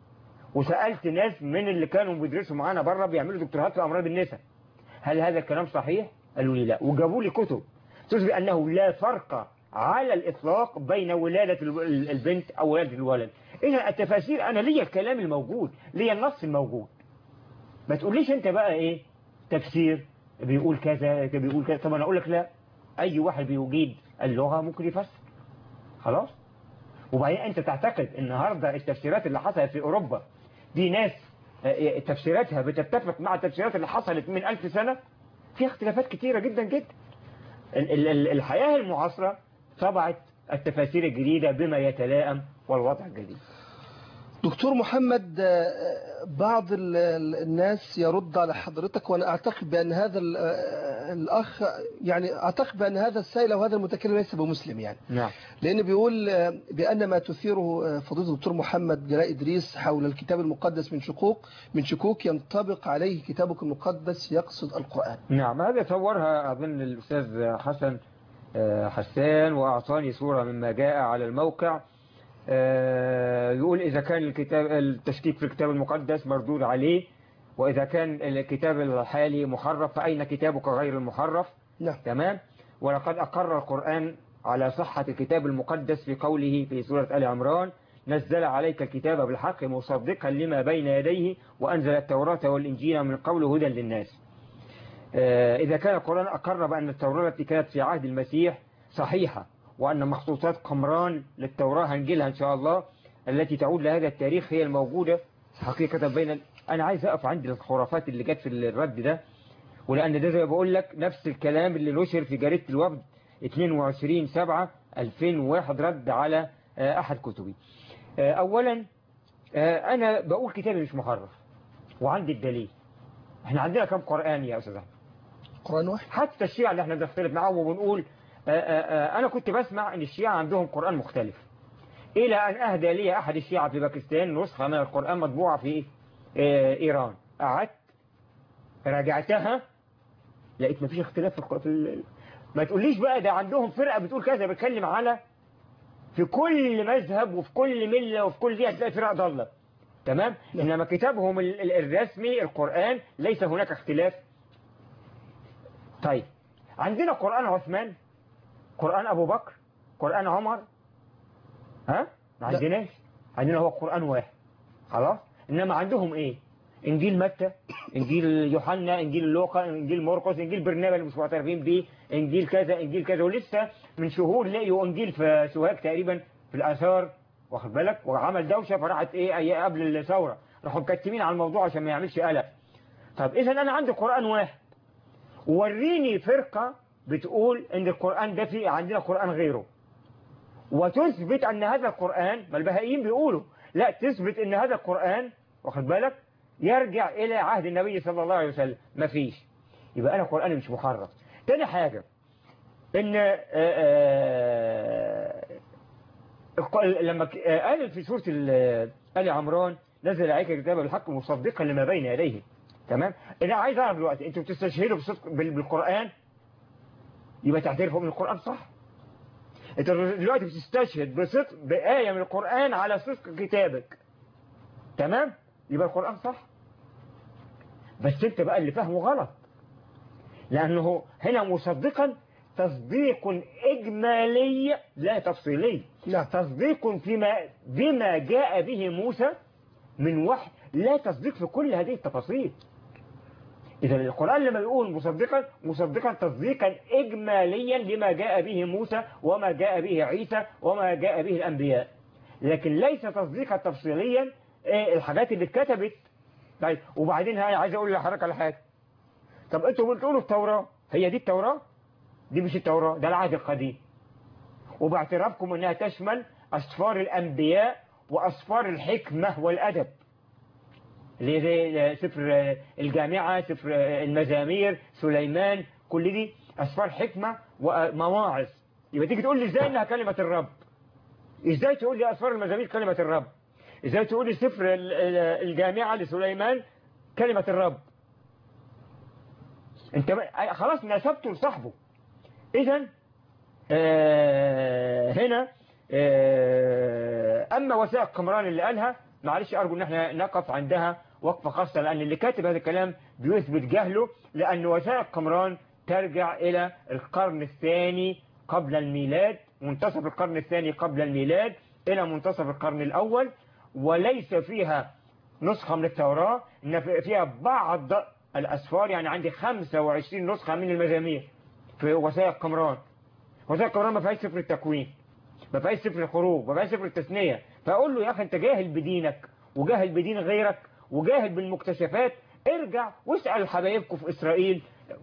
وسألت ناس من اللي كانوا بيدرسوا معانا بره بيعملوا دكتوراه في أمراض النساء، هل هذا الكلام صحيح؟ قالوا لي لا، وجابوا لي كتب تثبت أنه لا فرق على الإطلاق بين ولادة البنت أو ولادة الولد. إذا التفاسير أنا ليا الكلام الموجود، ليا النص الموجود، ما تقوليش أنت بقى إيه تفسير بيقول كذا بيقول كذا. طب أنا أقول لك لا، أي واحد بيجيد اللغة ممكن يفسر خلاص. وبعدين أنت تعتقد النهاردة التفسيرات اللي حصلت في أوروبا دي ناس تفسيراتها بتتفق مع التفسيرات اللي حصلت من 1000 سنة؟ في اختلافات كتيرة جدا جدا. الحياة المعاصرة طبعت التفاسير الجديدة بما يتلائم والوضع الجديد. دكتور محمد، بعض الناس يرد على حضرتك، وأنا أعتقد بأن هذا الأخ يعني أعتقد بأن هذا السائل أو هذا المتكلم ليس بمسلم يعني. نعم. لأنه بيقول بأن ما تثيره فضيلة الدكتور محمد جلاء إدريس حول الكتاب المقدس من شكوك ينطبق عليه كتابك المقدس يقصد القرآن. نعم، هذا صورها أظن الأستاذ حسن حسان وأعطاني صورة مما جاء على الموقع. يقول إذا كان التشكيك في الكتاب المقدس مردود عليه، وإذا كان الكتاب الحالي محرف فأين كتابك غير المحرف؟ نعم. تمام. ولقد أقر القرآن على صحة الكتاب المقدس في قوله في سورة آل عمران: نزل عليك الكتاب بالحق مصدقا لما بين يديه وأنزل التوراة والإنجيل من قبل هدى للناس. إذا كان القرآن أقر بأن التوراة التي كانت في عهد المسيح صحيحة، وأن مخطوطات قمران للتوراة هنجيلها إن شاء الله التي تعود لهذا التاريخ هي الموجودة حقيقة أنا عايز أقف عند الخرافات اللي جت في الرد ده، ولأن ده زي ما بقول لك نفس الكلام اللي نشر في جريدة الوفد 22/7/2001 رد على أحد كتبي. أولا أنا بقول كتابي مش محرف وعندي الدليل. احنا عندنا كم قرآن يا أستاذ أحمد؟ قرآن واحد. حتى الشيعة اللي احنا بنختلف معاهم وبنقول أنا كنت بسمع أن الشيعة عندهم قرآن مختلف، إلى أن أهدى لي أحد الشيعة في باكستان نسخة من القرآن مطبوعة في إيران. قعدت راجعتها لقيت مفيش اختلاف في ما تقوليش بقى ده عندهم فرقة بتقول كذا. بتكلم على في كل مذهب وفي كل ملة وفي كل دي هتلاقي فرقة ضالة. تمام. إنما كتابهم الرسمي القرآن ليس هناك اختلاف. طيب عندنا قرآن عثمان، قرآن أبو بكر، قرآن عمر، ها؟ ما عندناش. عندنا هو قرآن واحد خلاص. إنما عندهم إيه؟ إنجيل متى، إنجيل يوحنا، إنجيل لوقا، إنجيل مرقس، إنجيل برنابا اللي مش معترفين بيه، إنجيل كذا إنجيل كذا. ولسه من شهور لقيوا إنجيل في سوهاج تقريبا في الآثار، واخد بالك، وعمل دوشة فراحت إيه قبل الثورة راحوا مكتمين على الموضوع عشان ما يعملش قلق. طب إذا أنا عندي قرآن واحد، وريني فرقة بتقول إن القرآن ده فيه عندنا قرآن غيره، وتثبت أن هذا القرآن، ما البهائيين بيقولوا لا، تثبت أن هذا القرآن واخد بالك يرجع إلى عهد النبي صلى الله عليه وسلم. ما فيش. يبقى أنا قرآني مش محرف. تاني حاجة إن لما قال في سورة آل عمران: نزل عليك الكتاب بالحق مصدقا لما بين يديه. تمام. أنا عايز أعرف دلوقتي أنتوا بتستشهدوا بصدق بالقرآن، يبقى تعترفوا من القرآن صح. أنت دلوقتي بتستشهد بصدق بآية من القرآن على صدق كتابك، تمام، يبقى القرآن صح. بس أنت بقى اللي فهمه غلط، لأنه هنا مصدقا تصديق إجمالي لا تفصيلي. لا. تصديق بما جاء به موسى من وحي، لا تصديق في كل هذه التفاصيل. إذا القرآن لما يقول مصدقا تصديقا إجماليا لما جاء به موسى وما جاء به عيسى وما جاء به الأنبياء، لكن ليس تصديقا تفصيليا الحاجات اللي اتكتبت. طيب وبعدين هاي عايز أقول لحضرتك على حاجة. طب أنتوا بتقولوا التوراة هي دي التوراة؟ دي مش التوراة، ده العهد القديم، وباعترافكم أنها تشمل أسفار الأنبياء وأسفار الحكمة والأدب اللي زي سفر الجامعة، سفر المزامير، سليمان، كل دي أسفار حكمة ومواعظ. يبقى تيجي تقول لي إزاي إنها كلمة الرب؟ إزاي تقول لي أسفار المزامير كلمة الرب؟ إزاي تقول لي سفر الجامعة لسليمان كلمة الرب؟ أنت خلاص نسبته لصاحبه. إذن هنا أما وثائق قمران اللي قالها معلش أرجو أن احنا نقف عندها وقفة خاصة، لأن اللي كاتب هذا الكلام بيثبت جهله، لأن وثائق قمران ترجع إلى القرن الثاني قبل الميلاد، منتصف القرن الثاني قبل الميلاد إلى منتصف القرن الأول، وليس فيها نسخة من التوراة، إن فيها بعض الأسفار. يعني عندي 25 نسخة من المزامير في وثائق قمران. وثائق قمران ما فيهاش سفر التكوين، ما فيهاش سفر الخروج، ما فيهاش سفر التثنية. فأقول له يا أخي أنت جاهل بدينك وجاهل بدين غيرك وجاهل بالمكتشفات، ارجع واسأل حبايبكم في إسرائيل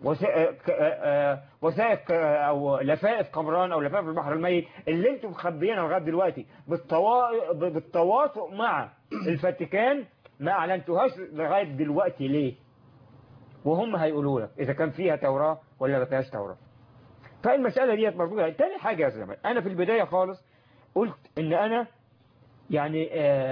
وثائق أو لفائف قمران أو لفائف البحر الميت اللي انتم مخبيينها لغاية دلوقتي بالتواطؤ مع الفاتيكان، ما أعلنتوهاش لغاية دلوقتي ليه؟ وهم هيقولوا لك إذا كان فيها توراة ولا ما فيهاش توراة. فالمسألة دي مربوطة. تاني حاجة يا زلمة، أنا في البداية خالص قلت إن أنا يعني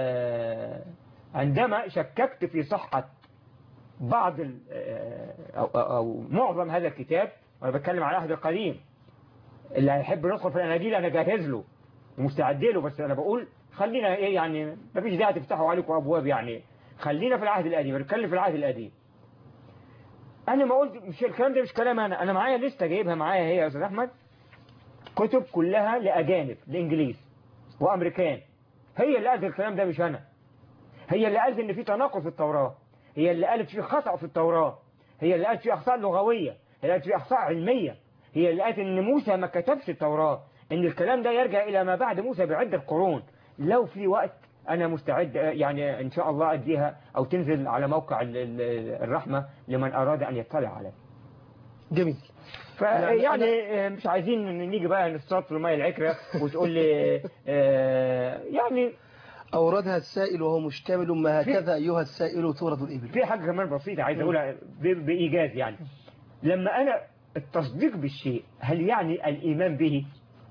عندما شككت في صحة بعض أو معظم هذا الكتاب، وأنا بتكلم على العهد القديم، اللي هيحب ندخل في الأناجيل أنا جاهز له ومستعد له، بس أنا بقول خلينا إيه يعني، ما فيش داعي تفتحوا عليكم أبواب، يعني خلينا في العهد القديم، نتكلم في العهد القديم. أنا ما قلت مش الكلام ده، مش كلام أنا معايا لستة جايبها معايا هي يا أستاذ أحمد، كتب كلها لأجانب، لإنجليز وأمريكان، هي اللي قالت الكلام ده مش أنا. هي اللي قالت إن في تناقض في التوراة، هي اللي قالت في خطأ في التوراة، هي اللي قالت في أخطاء لغوية، هي اللي قالت في أخطاء علمية، هي اللي قالت إن موسى ما كتبش التوراة، إن الكلام ده يرجع إلى ما بعد موسى بعدة قرون. لو في وقت أنا مستعد يعني إن شاء الله أديها أو تنزل على موقع الرحمة لمن أراد أن يطلع عليه. جميل. فيعني مش عايزين نيجي بقى نصطاد في الماء العكرة وتقول لي يعني أوردها السائل وهو مشتمل، ما هكذا أيها السائل تورد الإبل. في حاجة كمان بسيطة عايز أقولها بإيجاز. يعني لما أنا التصديق بالشيء هل يعني الإيمان به؟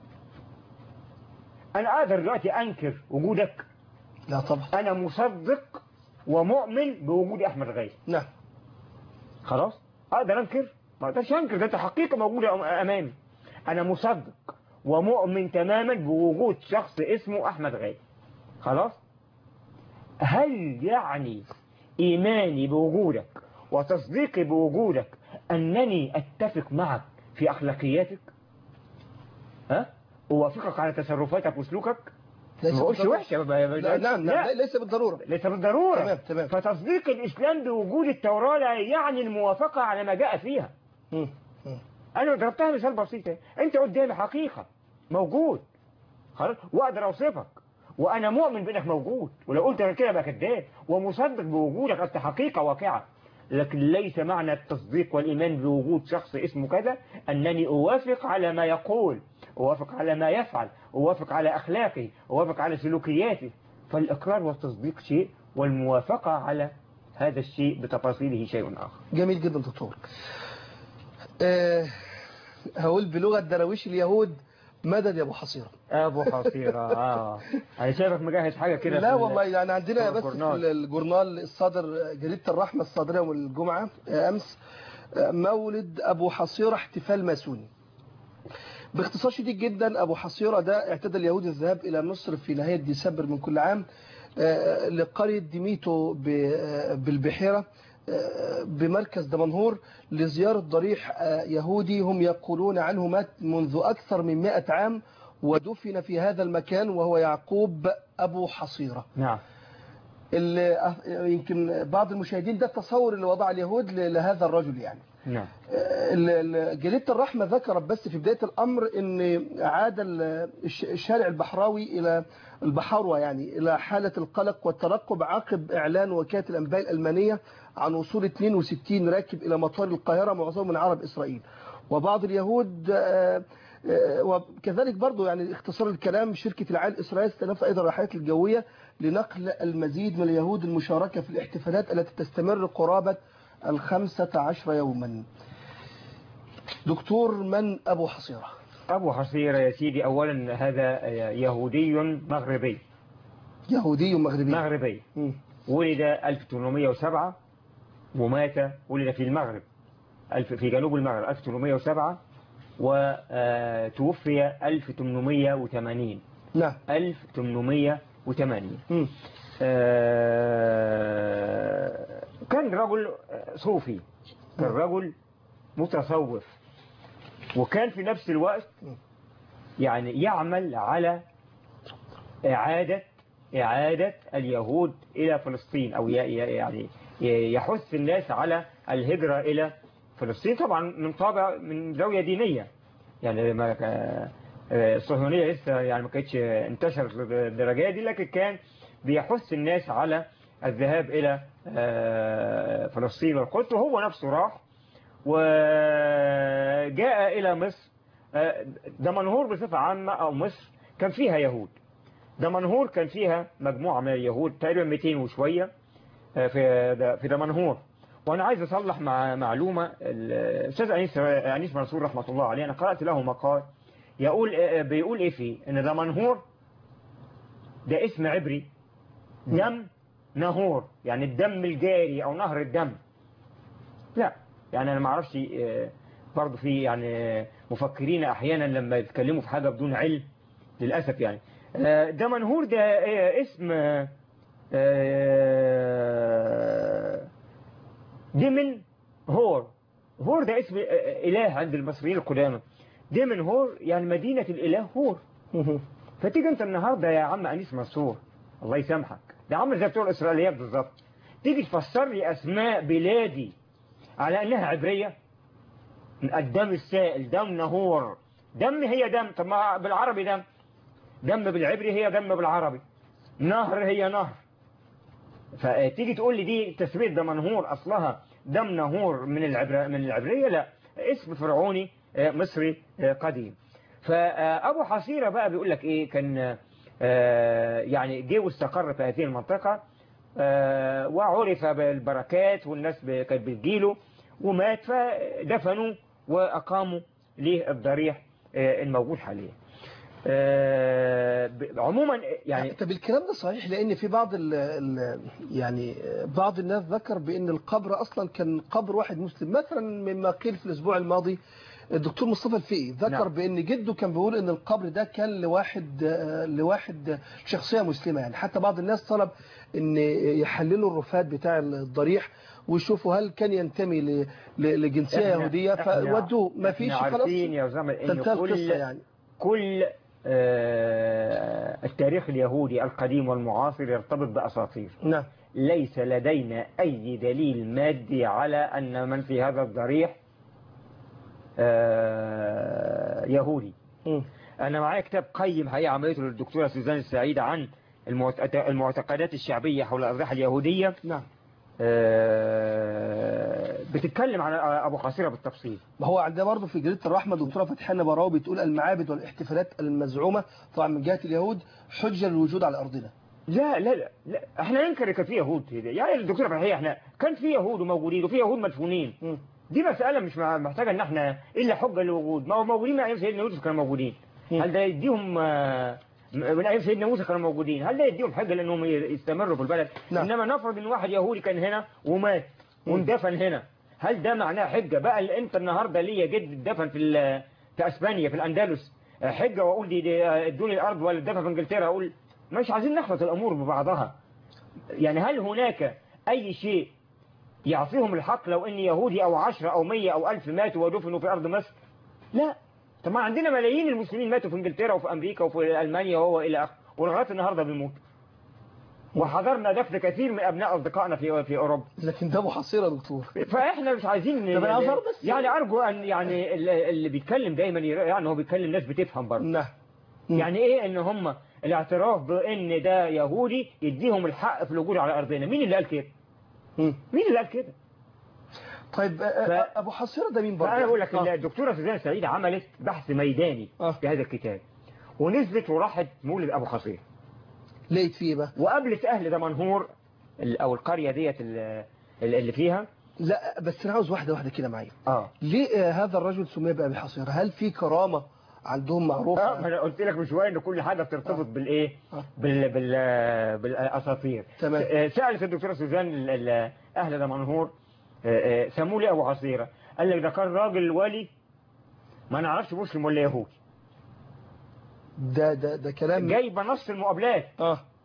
أنا أقدر دلوقتي أنكر وجودك؟ لا طبعا. أنا مصدق ومؤمن بوجود أحمد غيث. نعم. خلاص أقدر أنكر؟ ما أقدرش أنكر، ده حقيقة موجودة أمامي. أنا مصدق ومؤمن تماما بوجود شخص اسمه أحمد غيث. خلاص. هل يعني إيماني بوجودك وتصديقي بوجودك أنني أتفق معك في أخلاقياتك؟ أوافقك على تصرفاتك وسلوكك؟ ما بقولش وحشة. نعم ليس بالضرورة. ليس بالضرورة. تمام. فتصديق الإسلام بوجود التوراة لا يعني الموافقة على ما جاء فيها. أنا ضربتها مثال بسيط، أنت قدامي حقيقة موجود، خلاص، وأقدر أوصفك وأنا مؤمن بأنك موجود، ولو قلت أنا كده أبقى كذاب، ومصدق بوجودك أنت حقيقة واقعة. لكن ليس معنى التصديق والإيمان بوجود شخص اسمه كذا أنني أوافق على ما يقول، أوافق على ما يفعل، أوافق على أخلاقه، أوافق على سلوكياته. فالإقرار والتصديق شيء، والموافقة على هذا الشيء بتفاصيله شيء آخر. جميل جدا دكتور. هقول بلغة دراويش اليهود: مدد يا ابو حصيرة. ابو حصيرة. انا شايفك مجهز حاجة كده. لا والله يعني عندنا بس في الجورنال الصادر جريدة الرحمة الصادرة يوم الجمعة امس: مولد ابو حصيرة احتفال ماسوني. باختصار شديد جدا، ابو حصيرة ده اعتدى اليهود الذهاب الى مصر في نهاية ديسمبر من كل عام لقرية ديميتو بالبحيرة بمركز دمنهور لزيارة ضريح يهودي هم يقولون عنه مات منذ أكثر من 100 عام ودفن في هذا المكان، وهو يعقوب أبو حصيرة. نعم. يمكن بعض المشاهدين ده التصور اللي وضع اليهود لهذا الرجل يعني. نعم. جريدة الرحمة ذكرت بس في بداية الأمر أن عاد الشارع البحراوي إلى البحاروة يعني إلى حالة القلق والترقب عقب إعلان وكالة الأنباء الألمانية عن وصول 62 راكب إلى مطار القاهرة معظمهم من عرب إسرائيل. وبعض اليهود وكذلك برضو يعني اختصار الكلام، شركة العال الإسرائيلية استأنفت أيضا الرحلات الجوية لنقل المزيد من اليهود المشاركة في الاحتفالات التي تستمر قرابة 15 يوما. دكتور، من أبو حصيرة؟ أبو حصيرة يا سيدي أولا هذا يهودي مغربي. يهودي مغربي. ولد 1807 ومات، ولد في المغرب في جنوب المغرب 1807 وتوفي 1880. نعم. 1880. كان رجل صوفي، كان رجل متصوف، وكان في نفس الوقت يعني يعمل على إعادة اليهود إلى فلسطين، أو يعني يحث الناس على الهجرة إلى فلسطين، طبعا من زاوية دينية. يعني لما الصهيونية لسه يعني ما كانتش انتشرت للدرجة دي، لكن كان بيحث الناس على الذهاب إلى فلسطين والقدس، وهو نفسه راح وجاء إلى مصر. دمنهور بصفة عامة أو مصر كان فيها يهود. دمنهور كان فيها مجموعة من اليهود تقريبا 200 وشوية في دمنهور. وأنا عايز أصلح مع معلومة. الأستاذ أنيس منصور رحمة الله عليه، أنا قرأت له مقال بيقول إيه فيه، إن دمنهور ده اسم عبري، دم نهور يعني الدم الجاري أو نهر الدم. لا يعني أنا ما أعرفش، برضه في يعني مفكرين أحيانا لما يتكلموا في حاجة بدون علم للأسف يعني. دمنهور ده اسم دمن هور. هور ده اسم إله عند المصريين القدامى. دمن هور يعني مدينة الإله هور. فتيجي أنت النهاردة يا عم أنيس منصور الله يسامحك، ده عامل زي بتوع الإسرائيليات بالظبط، تيجي تفسر لي أسماء بلادي على أنها عبرية. الدم السائل دم نهور، دم هي دم، طب ما بالعربي دم بالعبري هي دم بالعربي، نهر هي نهر. فتيجي تقول لي دي تسمية دمنهور أصلها دم نهور من العبرية؟ لا، اسم فرعوني مصري قديم. فأبو حصيرة بقى بيقول لك إيه، كان يعني جه واستقر في هذه المنطقة، وعرف بالبركات والناس كانت بتجيله، ومات فدفنوا وأقاموا للضريح الموجود حاليا. عموما يعني. طب الكلام ده صحيح؟ لأن في بعض يعني بعض الناس ذكر بأن القبر أصلا كان قبر واحد مسلم، مثلا مما قيل في الأسبوع الماضي الدكتور مصطفى الفقي ذكر نعم. بأن جده كان بيقول أن القبر ده كان لواحد شخصية مسلمة. يعني حتى بعض الناس طلب أن يحللوا الرفات بتاع الضريح ويشوفوا هل كان ينتمي لجنسية يهودية، فودوه ما فيش خلاص. عارفين يا زلمة إن كل التاريخ اليهودي القديم والمعاصر يرتبط بأساطير. نعم. ليس لدينا أي دليل مادي على أن من في هذا الضريح يهودي. أنا معايا كتاب قيم حقيقة عملته للدكتورة سوزان السعيد عن المعتقدات الشعبية حول الأضرحة اليهودية. نعم. بتتكلم عن أبو حصيرة بالتفصيل. ما هو عندنا برضه في جريدة الرحمة الدكتورة فتحية براوي بتقول المعابد والاحتفالات المزعومة طبعا من جهة اليهود حجة للوجود على أرضنا. لا لا لا, لا. احنا ننكر كان في يهود، يعني الدكتورة فتحية احنا كان في يهود وموجودين وفي يهود مدفونين. دي مسألة مش محتاجة ان احنا إلا حجة للوجود. ما هو موجودين من أيام سيدنا يوسف كانوا موجودين. هل ده يديهم من أيام سيدنا موسى كانوا موجودين، هل ده يديهم حجة لأنهم يستمروا في البلد؟ لا. إنما نفرض إن واحد يهودي كان هنا ومات واندفن هنا، هل ده معناه حجة بقى اللي أنت النهاردة ليا جد اتدفن في أسبانيا في الأندلس حجة وأقول دي ادوني الأرض ولا اتدفن في إنجلترا؟ أقول مش عايزين نخلط الأمور ببعضها. يعني هل هناك أي شيء يعطيهم الحق لو إن يهودي أو 10 أو 100 أو 1000 ماتوا ودفنوا في أرض مصر؟ لا. طب ما عندنا ملايين المسلمين ماتوا في انجلترا وفي امريكا وفي المانيا وهو الى اخره، ولغايه النهارده بيموتوا. وحضرنا دفن كثير من ابناء اصدقائنا في اوروبا. لكن ده ابو حصيره دكتور. فاحنا مش عايزين يعني ارجو ان يعني اللي بيتكلم دايما يعني هو بيتكلم ناس بتفهم برضه. نعم. يعني ايه ان هم الاعتراف بان ده يهودي يديهم الحق في الوجود على ارضنا؟ مين اللي قال كده؟ مين اللي قال كده؟ طيب ابو حصيره ده مين برضه؟ انا بقول لك الدكتوره سوزان السعيد عملت بحث ميداني في هذا الكتاب، ونزلت وراحت مولد ابو حصيره. لقيت فيه بقى وقابلت اهل دمنهور او القريه ديت اللي فيها. لا بس انا عاوز واحده كده معايا. ليه هذا الرجل سمي بابي حصيره؟ هل في كرامه عندهم معروفه؟ ما انا قلت لك من شويه ان كل حاجه بترتبط بالايه بالاساطير. تمام. سالت الدكتوره سوزان اهل دمنهور سموه لي ابو حصيره، قال لك ده كان راجل ولي ما نعرفش مسلم ولا يهودي. ده كلام جايبه نص المقابلات.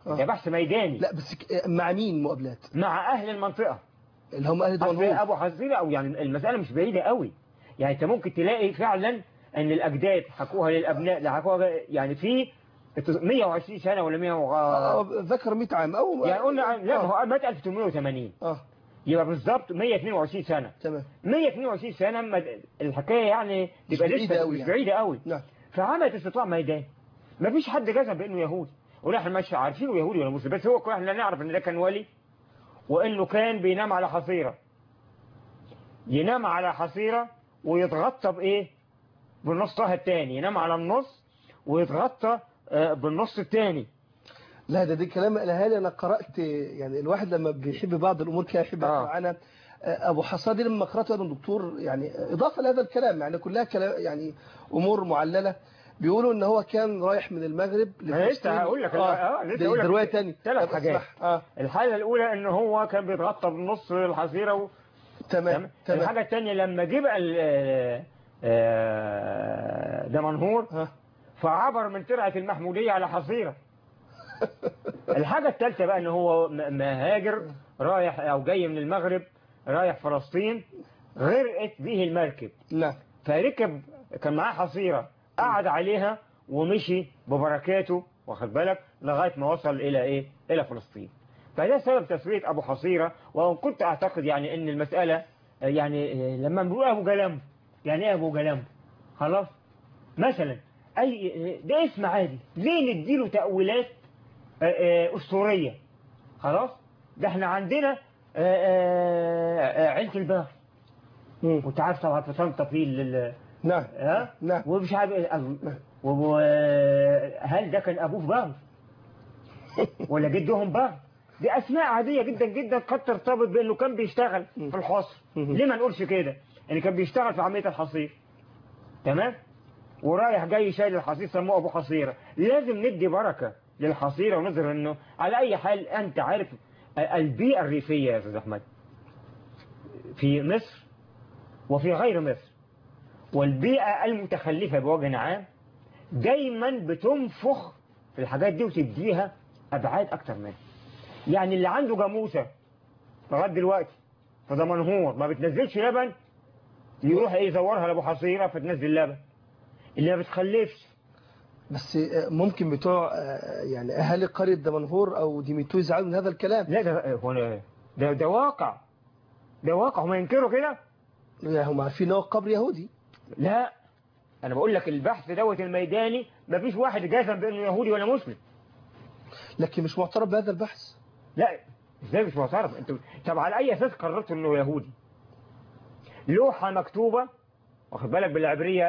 ده بحث ميداني. لا بس مع مين مقابلات؟ مع اهل المنطقه اللي هم اهل دمنهور. ابو حصيره، او يعني المساله مش بعيده قوي. يعني انت ممكن تلاقي فعلا ان الاجداد حكوها للابناء، حكوها يعني في 120 سنه ولا 100 ذكر 100 عام او يعني قلنا لا، ما هو مات 1880 يبقى بالظبط 122 سنه. تمام. 122 سنه الحكايه يعني تبقى لسه مش بعيده قوي. نعم. فعملت استطلاع ميداني، ما فيش حد جزم بانه يهودي، ونحن مش عارفينه يهودي ولا مسلم، بس هو احنا نعرف ان ده كان ولي، وانه كان بينام على حصيره، ينام على حصيره ويتغطى بايه؟ بالنصها الثاني، ينام على النص ويتغطى بالنص الثاني. لا ده كلام الاهالي. انا قرات يعني الواحد لما بيحب بعض الامور كده يحب يقرا عنها. ابو حصاد لما قراته يا دكتور يعني اضافه لهذا الكلام، يعني كلها كلام يعني امور معلله. بيقولوا ان هو كان رايح من المغرب لفلسطين. لسه هقول لك لسه هقول لك روايه ثانيه. 3 حاجات. الحاجه الاولى ان هو كان بيتغطى بالنص الحظيره تمام. الحاجه الثانيه لما جه بقى دمنهور فعبر من ترعه المحموديه على حظيره. الحاجه الثالثه بقى ان هو مهاجر رايح او جاي من المغرب رايح فلسطين، غرقت به المركب. لا. فركب كان معاه حصيره، قعد عليها ومشي ببركاته، واخد بالك، لغايه ما وصل الى ايه؟ الى فلسطين. فده سبب تسويه ابو حصيره. وان كنت اعتقد يعني ان المساله يعني لما بنقول ابو جلمب، يعني ايه ابو جلمب؟ خلاص مثلا اي ده اسم عادي، ليه نديله تاويلات اسطوريه؟ خلاص ده احنا عندنا عيله الباغ، وانت عارف طبعا في طنطا في نعم. نعم. ومش عارف هل ده كان ابوه باغ ولا جدهم باغ؟ دي اسماء عاديه جدا جدا قد ترتبط بانه كان بيشتغل في الحصر. ليه ما نقولش كده؟ يعني كان بيشتغل في عمليه الحصير، تمام، ورايح جاي شايل الحصير سموه ابو حصيره. لازم ندي بركه للحصيره ونظهر انه على اي حال. انت عارف البيئه الريفيه يا استاذ احمد في مصر وفي غير مصر، والبيئة المتخلفة بوجه عام دايما بتنفخ في الحاجات دي وتديها أبعاد أكتر منها. يعني اللي عنده جاموسة لغاية دلوقتي في دمنهور ما بتنزلش لبن، يروح يزورها لأبو حصيرة فتنزل لبن. اللي ما بتخلفش. بس ممكن بتوع يعني أهالي قرية دمنهور أو ديميتو يزعلوا من هذا الكلام. لا ده واقع، ده واقع. هم ينكروا كده؟ هم عارفين إنه قبر يهودي. لا انا بقول لك البحث دوت الميداني مفيش واحد جازم بانه يهودي ولا مسلم. لكن مش معترف بهذا البحث. لا ازاي مش معترف؟ انتوا طب على اي اساس قررتوا انه يهودي؟ لوحه مكتوبه واخد بالك بالعبريه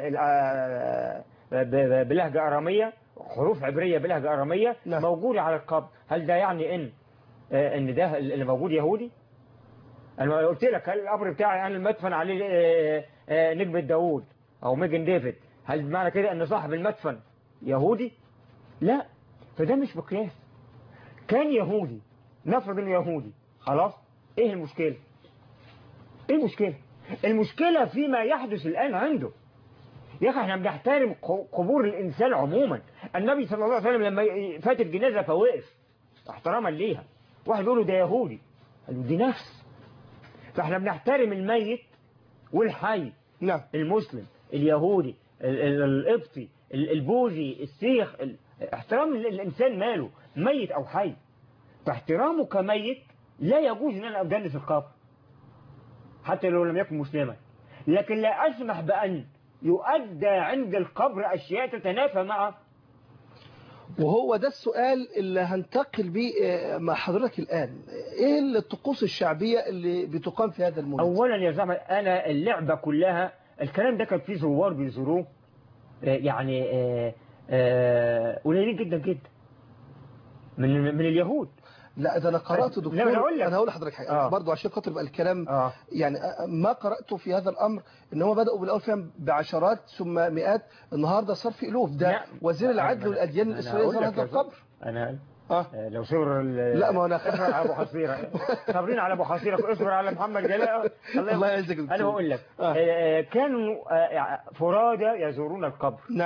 بلهجه اراميه، حروف عبريه بلهجه اراميه موجوده على القبر. هل ده يعني ان ده اللي موجود يهودي؟ انا قلت لك هل القبر بتاعي انا المدفن عليه نجمة داوود او ميجن ديفيد، هل معنى كده ان صاحب المدفن يهودي؟ لا، فده مش مقياس. كان يهودي، نفرض انه يهودي، خلاص ايه المشكلة؟ ايه المشكلة؟ المشكلة فيما يحدث الان عنده. يا اخي احنا بنحترم قبور الانسان عموما. النبي صلى الله عليه وسلم لما فاتت جنازة فوقف احتراما ليها، واحد يقول له ده يهودي، قال له دي نفس. فاحنا بنحترم الميت والحي. نعم. المسلم، اليهودي، القبطي، البوذي، السيخ، احترام الانسان ماله ميت او حي. فاحترامه كميت لا يجوز ان انا ادنس القبر حتى لو لم يكن مسلما، لكن لا اسمح بان يؤدى عند القبر اشياء تتنافى مع. وهو ده السؤال اللي هنتقل بيه مع حضرتك الآن. ايه الطقوس الشعبية اللي بتقام في هذا المولد؟ اولا يا زلمه انا اللعبة كلها الكلام ده كان فيه زوار بيزوروه يعني قليلين جدا جدا من اليهود. لا ده انا قرأت دكتور. انا هقول لحضرتك حاجه برضه عشان خاطر يبقى الكلام يعني ما قرأته في هذا الامر ان هم بدأوا بالاول فيهم بعشرات ثم مئات، النهارده صار في الوف. ده وزير العدل والاديان الاسرائيلي زار هذا القبر. انا لو صبر لا ما انا اصبر على ابو حصيره، صابرين على ابو حصيره، اصبر على محمد جلال. الله يعزك. انا بقول لك كانوا فرادى يزورون القبر. نعم.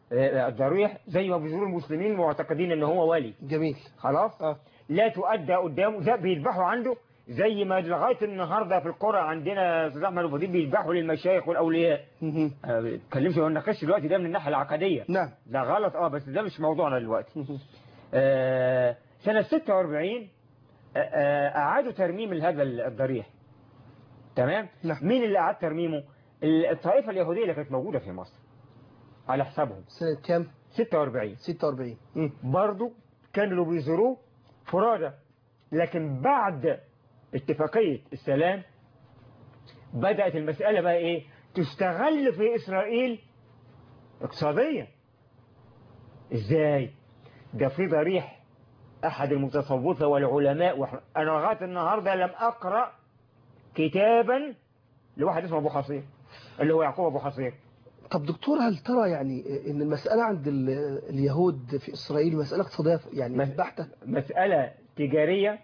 الضريح زي ما بيزوروا المسلمين معتقدين ان هو ولي. جميل. خلاص لا تؤدى قدامه، ده بيذبحوا عنده زي ما لغايه النهارده في القرى عندنا استاذ احمد وفضيل بيذبحوا للمشايخ والاولياء. ما بتكلمش ما نناقش دلوقتي ده من الناحيه العقديه. نعم. ده غلط بس ده مش موضوعنا دلوقتي. سنه 46 اعادوا ترميم هذا الضريح. تمام. نعم. مين اللي اعاد ترميمه؟ الطائفه اليهوديه اللي كانت موجوده في مصر على حسابهم. سنه كام؟ 46. 46. برضو كانوا بيزوروه فرادى، لكن بعد اتفاقية السلام بدأت المسألة بقى ايه؟ تستغل في إسرائيل اقتصاديا. ازاي؟ ده في ضريح أحد المتصوفة والعلماء، أنا لغاية النهاردة لم أقرأ كتابا لواحد اسمه أبو حصير اللي هو يعقوب أبو حصير. طب دكتور، هل ترى يعني ان المسألة عند اليهود في إسرائيل مسألة اقتصادية يعني بحتة؟ مسألة تجارية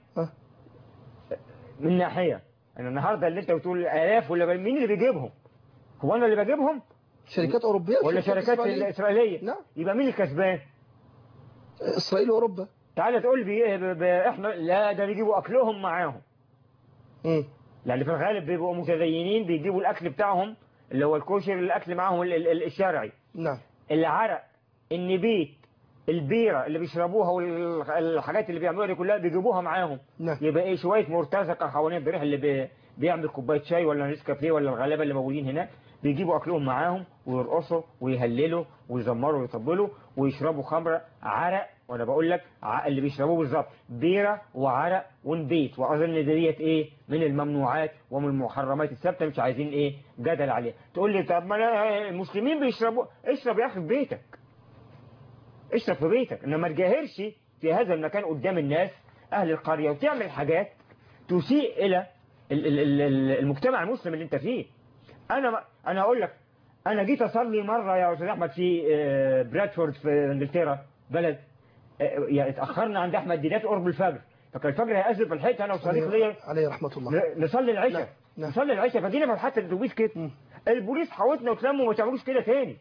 من ناحية. أنا النهاردة اللي أنت بتقول آلاف ولا مين اللي بيجيبهم؟ هو أنا اللي بجيبهم؟ شركات أوروبية ولا شركات إسرائيلية؟ نعم. يبقى مين الكسبان؟ إسرائيل وأوروبا. تعالى تقول إحنا لا، ده بيجيبوا أكلهم معاهم. لأن في الغالب بيبقوا متدينين بيجيبوا الأكل بتاعهم اللي هو الكوشر، الأكل معهم الشرعي. نعم. العرق، النبيت، البيرة اللي بيشربوها والحاجات اللي بيعملوها دي كلها بيجيبوها معاهم. نعم. يبقى ايه؟ شوية مرتزقة حوالين الضريح اللي بيعمل كوباية شاي ولا نسكافيه ولا الغلابة اللي موجودين هناك، بيجيبوا أكلهم معاهم ويرقصوا ويهللوا ويزمروا ويطبلوا ويشربوا خمرة عرق. وأنا بقول لك اللي بيشربوه بالظبط بيرة وعرق ونبيت، وأظن ديت إيه من الممنوعات ومن المحرمات الثابتة، مش عايزين إيه جدل عليها. تقول لي طب ما المسلمين بيشربوا، اشرب يا أخي في بيتك، اشرب في بيتك، إنما ما تجاهرش في هذا المكان قدام الناس أهل القرية وتعمل حاجات تسيء إلى المجتمع المسلم اللي أنت فيه. أنا أقول لك، أنا جيت أصلي مرة يا أستاذ أحمد في برادفورد في إنجلترا بلد، يعني اتأخرنا عند أحمد دينات قرب الفجر، فكان الفجر هيأذن في الحيط أنا وصديق ليا عليه رحمة الله نصلي العشاء. نصلي العشاء فجينا في حتى الاتوبيس كده، البوليس حاوطنا وتلموا وما تعملوش كده تاني.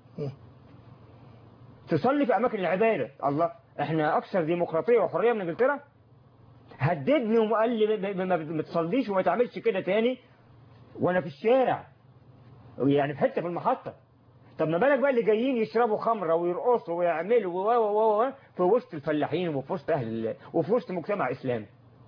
تصلي في أماكن العبادة. الله، احنا أكثر ديمقراطية وحرية من إنجلترا. هددني وقال لي ما تصليش وما تعملش كده تاني وأنا في الشارع، يعني في حتة في المحطة. طب ما بالك بقى اللي جايين يشربوا خمرة ويرقصوا ويعملوا في وسط الفلاحين وفي وسط وفي وسط مجتمع إسلامي.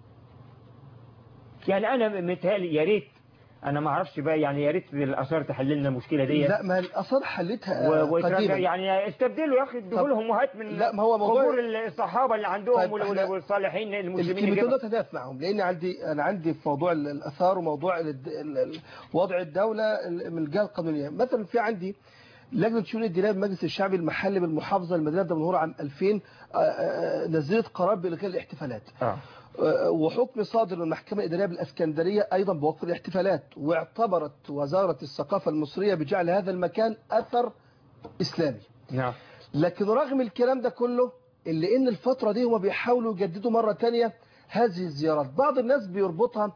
يعني أنا متهيألي يا ريت، أنا ما أعرفش بقى، يعني يا ريت الآثار تحل لنا المشكلة دي. لا، ما الآثار حلتها قديما. يعني استبدلوا يا أخي، ادوا لهم أمهات من قبور الصحابة اللي عندهم والصالحين المسلمين. الكلمتين تدافع معهم، لأن أنا عندي في موضوع الآثار وموضوع وضع الدولة من الجهة القانونية. مثلا في عندي لجنة شؤون الدينية بمجلس الشعبي المحلي بالمحافظة المدينة دمنهور عام 2000 نزلت قرار بإلغاء الاحتفالات. وحكم صادر من المحكمة الإدارية بالإسكندرية أيضا بوقف الاحتفالات، واعتبرت وزارة الثقافة المصرية بجعل هذا المكان أثر إسلامي. نعم. لكن رغم الكلام ده كله، إلا إن الفترة دي هم بيحاولوا يجددوا مرة تانية هذه الزيارات. بعض الناس بيربطها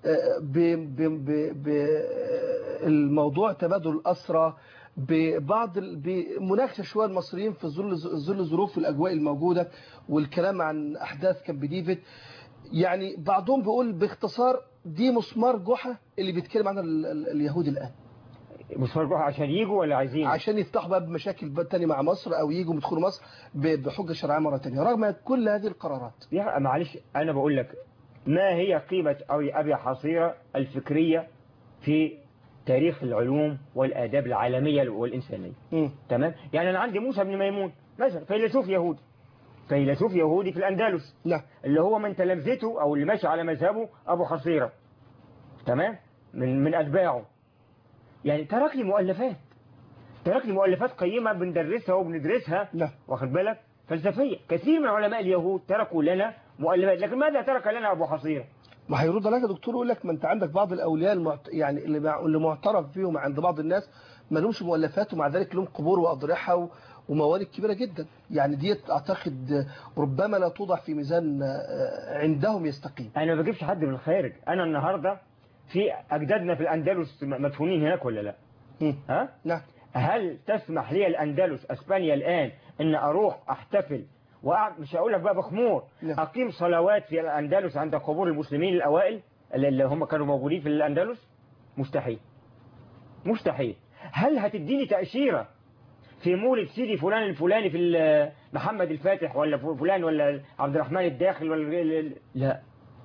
بالموضوع تبادل الأسرى، بمناقشه شويه المصريين في ظل الظروف والاجواء الموجوده، والكلام عن احداث كامب ديفيد. يعني بعضهم بيقول باختصار دي مسمار جحا اللي بيتكلم عنها اليهود الان. مسمار جحا عشان يجوا ولا عايزين؟ عشان يفتحوا باب مشاكل تاني مع مصر، او يجوا يدخلوا مصر بحجه شرعيه مره ثانيه رغم كل هذه القرارات. يا معلش انا بقول لك، ما هي قيمه ابي حصيره الفكريه في تاريخ العلوم والآداب العالمية والإنسانية؟ تمام. يعني أنا عندي موسى بن ميمون مثلا، فيلسوف يهودي في الأندلس. لا. اللي هو من تلامذته أو اللي ماشي على مذهبه أبو حصيرة. تمام. من أتباعه. يعني ترك لي مؤلفات قيمة بندرسها وبندرسها. لا. واخد بالك؟ فلسفية. كثير من علماء اليهود تركوا لنا مؤلفات، لكن ماذا ترك لنا أبو حصيرة؟ ما هيرد عليك يا دكتور يقول لك ما انت عندك بعض الاولياء يعني اللي معترف بيهم عند بعض الناس ما لهمش مؤلفات، ومع ذلك لهم قبور واضرحه وموالد كبيره جدا. يعني ديت اعتقد ربما لا توضع في ميزان عندهم يستقيم. انا ما بجيبش حد من الخارج. انا النهارده في اجدادنا في الاندلس مدفونين هناك ولا لا؟ ها؟ نعم. هل تسمح لي الأندلس أسبانيا الآن أن أروح أحتفل مش هقول لك بقى بخمور، أقيم صلوات في الأندلس عند قبور المسلمين الأوائل اللي هم كانوا موجودين في الأندلس؟ مستحيل. مستحيل. هل هتديني تأشيرة في مولد سيدي فلان الفلاني في محمد الفاتح ولا فلان ولا عبد الرحمن الداخل ولا لا.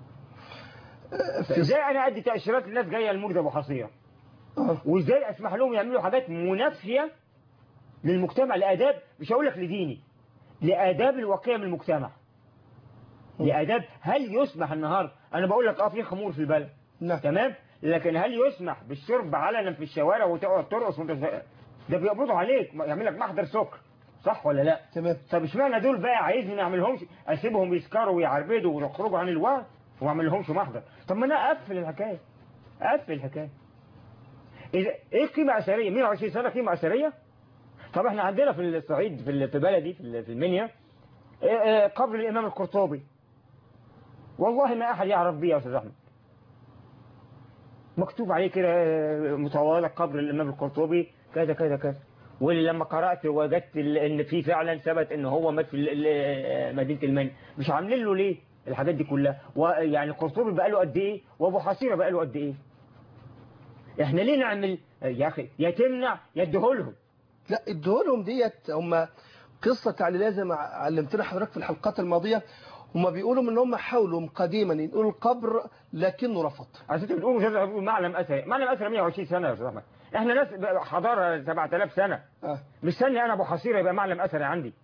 ازاي انا ادي تأشيرات للناس جايه المولد ابو حصيره؟ وازاي اسمح لهم يعملوا حاجات منافيه للمجتمع، لآداب، مش هقول لك لديني، لآداب الواقعيه من المجتمع، لآداب. هل يسمح النهارده، انا بقول لك في خمور في البلد تمام، لكن هل يسمح بالشرب علنا في الشوارع وتقعد ترقص ده بيقبضوا عليك، يعمل لك محضر سكر، صح ولا لا؟ تمام. طب اشمعنى دول بقى عايزني ما اعملهمش، اسيبهم يسكروا ويعربدوا ويخرجوا عن الوعي وما اعملهمش محضر؟ طب ما انا اقفل الحكايه، اقفل الحكايه. اذا ايه قيمه اثريه 120 سنه قيمه اثريه؟ طب احنا عندنا في الصعيد في بلدي في المنيا قبر الامام القرطبي، والله ما احد يعرف بيه يا استاذ احمد، مكتوب عليه كده متواضع قبر الامام القرطبي كذا كذا كذا. واللي لما قرأت وجدت ان في فعلا ثبت ان هو مات في مدينة المنيا. مش عاملين له ليه الحاجات دي كلها؟ ويعني القرطبي بقى له قد ايه وابو حصيرة بقى له قد ايه؟ احنا ليه نعمل يا اخي؟ يا تمنع يا اديهولهم. لا اديهولهم ديت هم قصة تعليلية زي ما علمتنا حضرتك في الحلقات الماضية. هم بيقولوا ان هم حاولوا قديما ينقلوا القبر لكنه رفض. عشان انت بتقولوا معلم اثري، معلم اثري 120 سنة يا استاذ احمد، احنا ناس حضاره 7000 سنة. مستني انا ابو حصيرة يبقى معلم اثري عندي.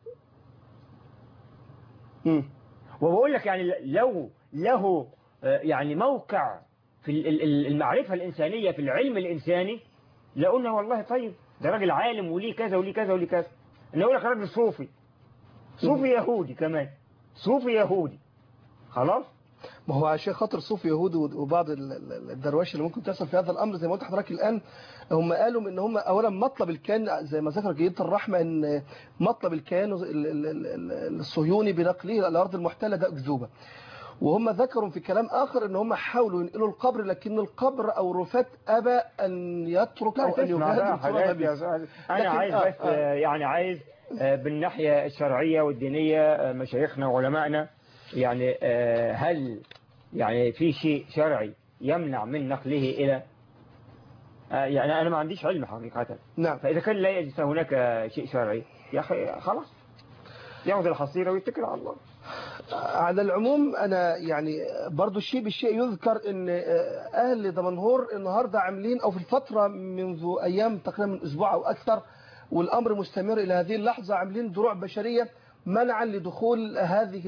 وبقول لك يعني لو له يعني موقع في المعرفة الإنسانية في العلم الإنساني لقلنا والله طيب ده راجل عالم وليه كذا وليه كذا وليه كذا. إنه يقول لك راجل صوفي يهودي كمان، صوفي يهودي خلاص. ما هو عشان خاطر صوفي يهودي وبعض الدرواشة اللي ممكن تحصل في هذا الأمر زي ما قلت لحضرتك الآن، هم قالوا ان هم اولا مطلب الكيان زي ما ذكر جريدة الرحمة ان مطلب الكيان الصهيوني بنقله الارض المحتلة ده اكذوبة. وهم ذكروا في كلام آخر ان هم حاولوا ينقلوا القبر لكن القبر او رفات ابى ان يترك او ان يغادر. انا عايز بس يعني عايز بالناحية الشرعية والدينية مشايخنا وعلمائنا يعني هل يعني في شيء شرعي يمنع من نقله إلى يعني أنا ما عنديش علم حقيقة. نعم. فإذا كان لا يجلس هناك شيء شرعي يا أخي خلاص ياخذ الحصيرة ويتكل على الله. على العموم أنا يعني برضو الشيء بالشيء يذكر ان أهل دمنهور النهاردة عاملين أو في الفترة منذ أيام تقريبا من أسبوع أو أكثر والأمر مستمر إلى هذه اللحظة عاملين دروع بشرية منعا لدخول هذه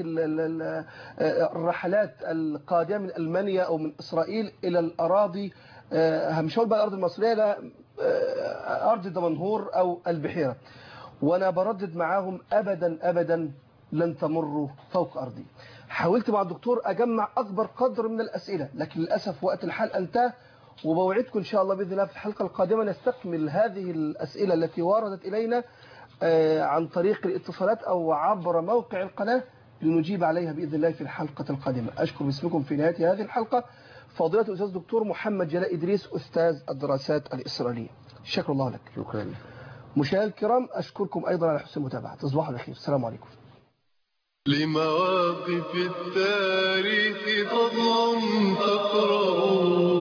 الرحلات القادمة من ألمانيا أو من إسرائيل إلى الأراضي مش هقول بقى الأرض المصرية لا أرض دمنهور أو البحيرة. وأنا بردد معاهم أبدا لن تمروا فوق أرضي. حاولت مع الدكتور أجمع أكبر قدر من الأسئلة لكن للأسف وقت الحلقة انتهى. وبوعدكم إن شاء الله بإذن الله في الحلقة القادمة نستكمل هذه الأسئلة التي وردت إلينا عن طريق الاتصالات أو عبر موقع القناة لنجيب عليها بإذن الله في الحلقة القادمة. أشكر باسمكم في نهاية هذه الحلقة فضيلة الأستاذ دكتور محمد جلاء إدريس أستاذ الدراسات الإسرائيلية. شكر الله لك. شكرا. مشاهدينا الكرام أشكركم أيضا على حسن المتابعة. تصبحوا على خير. السلام عليكم. لمواقف التاريخ تضم تقرأ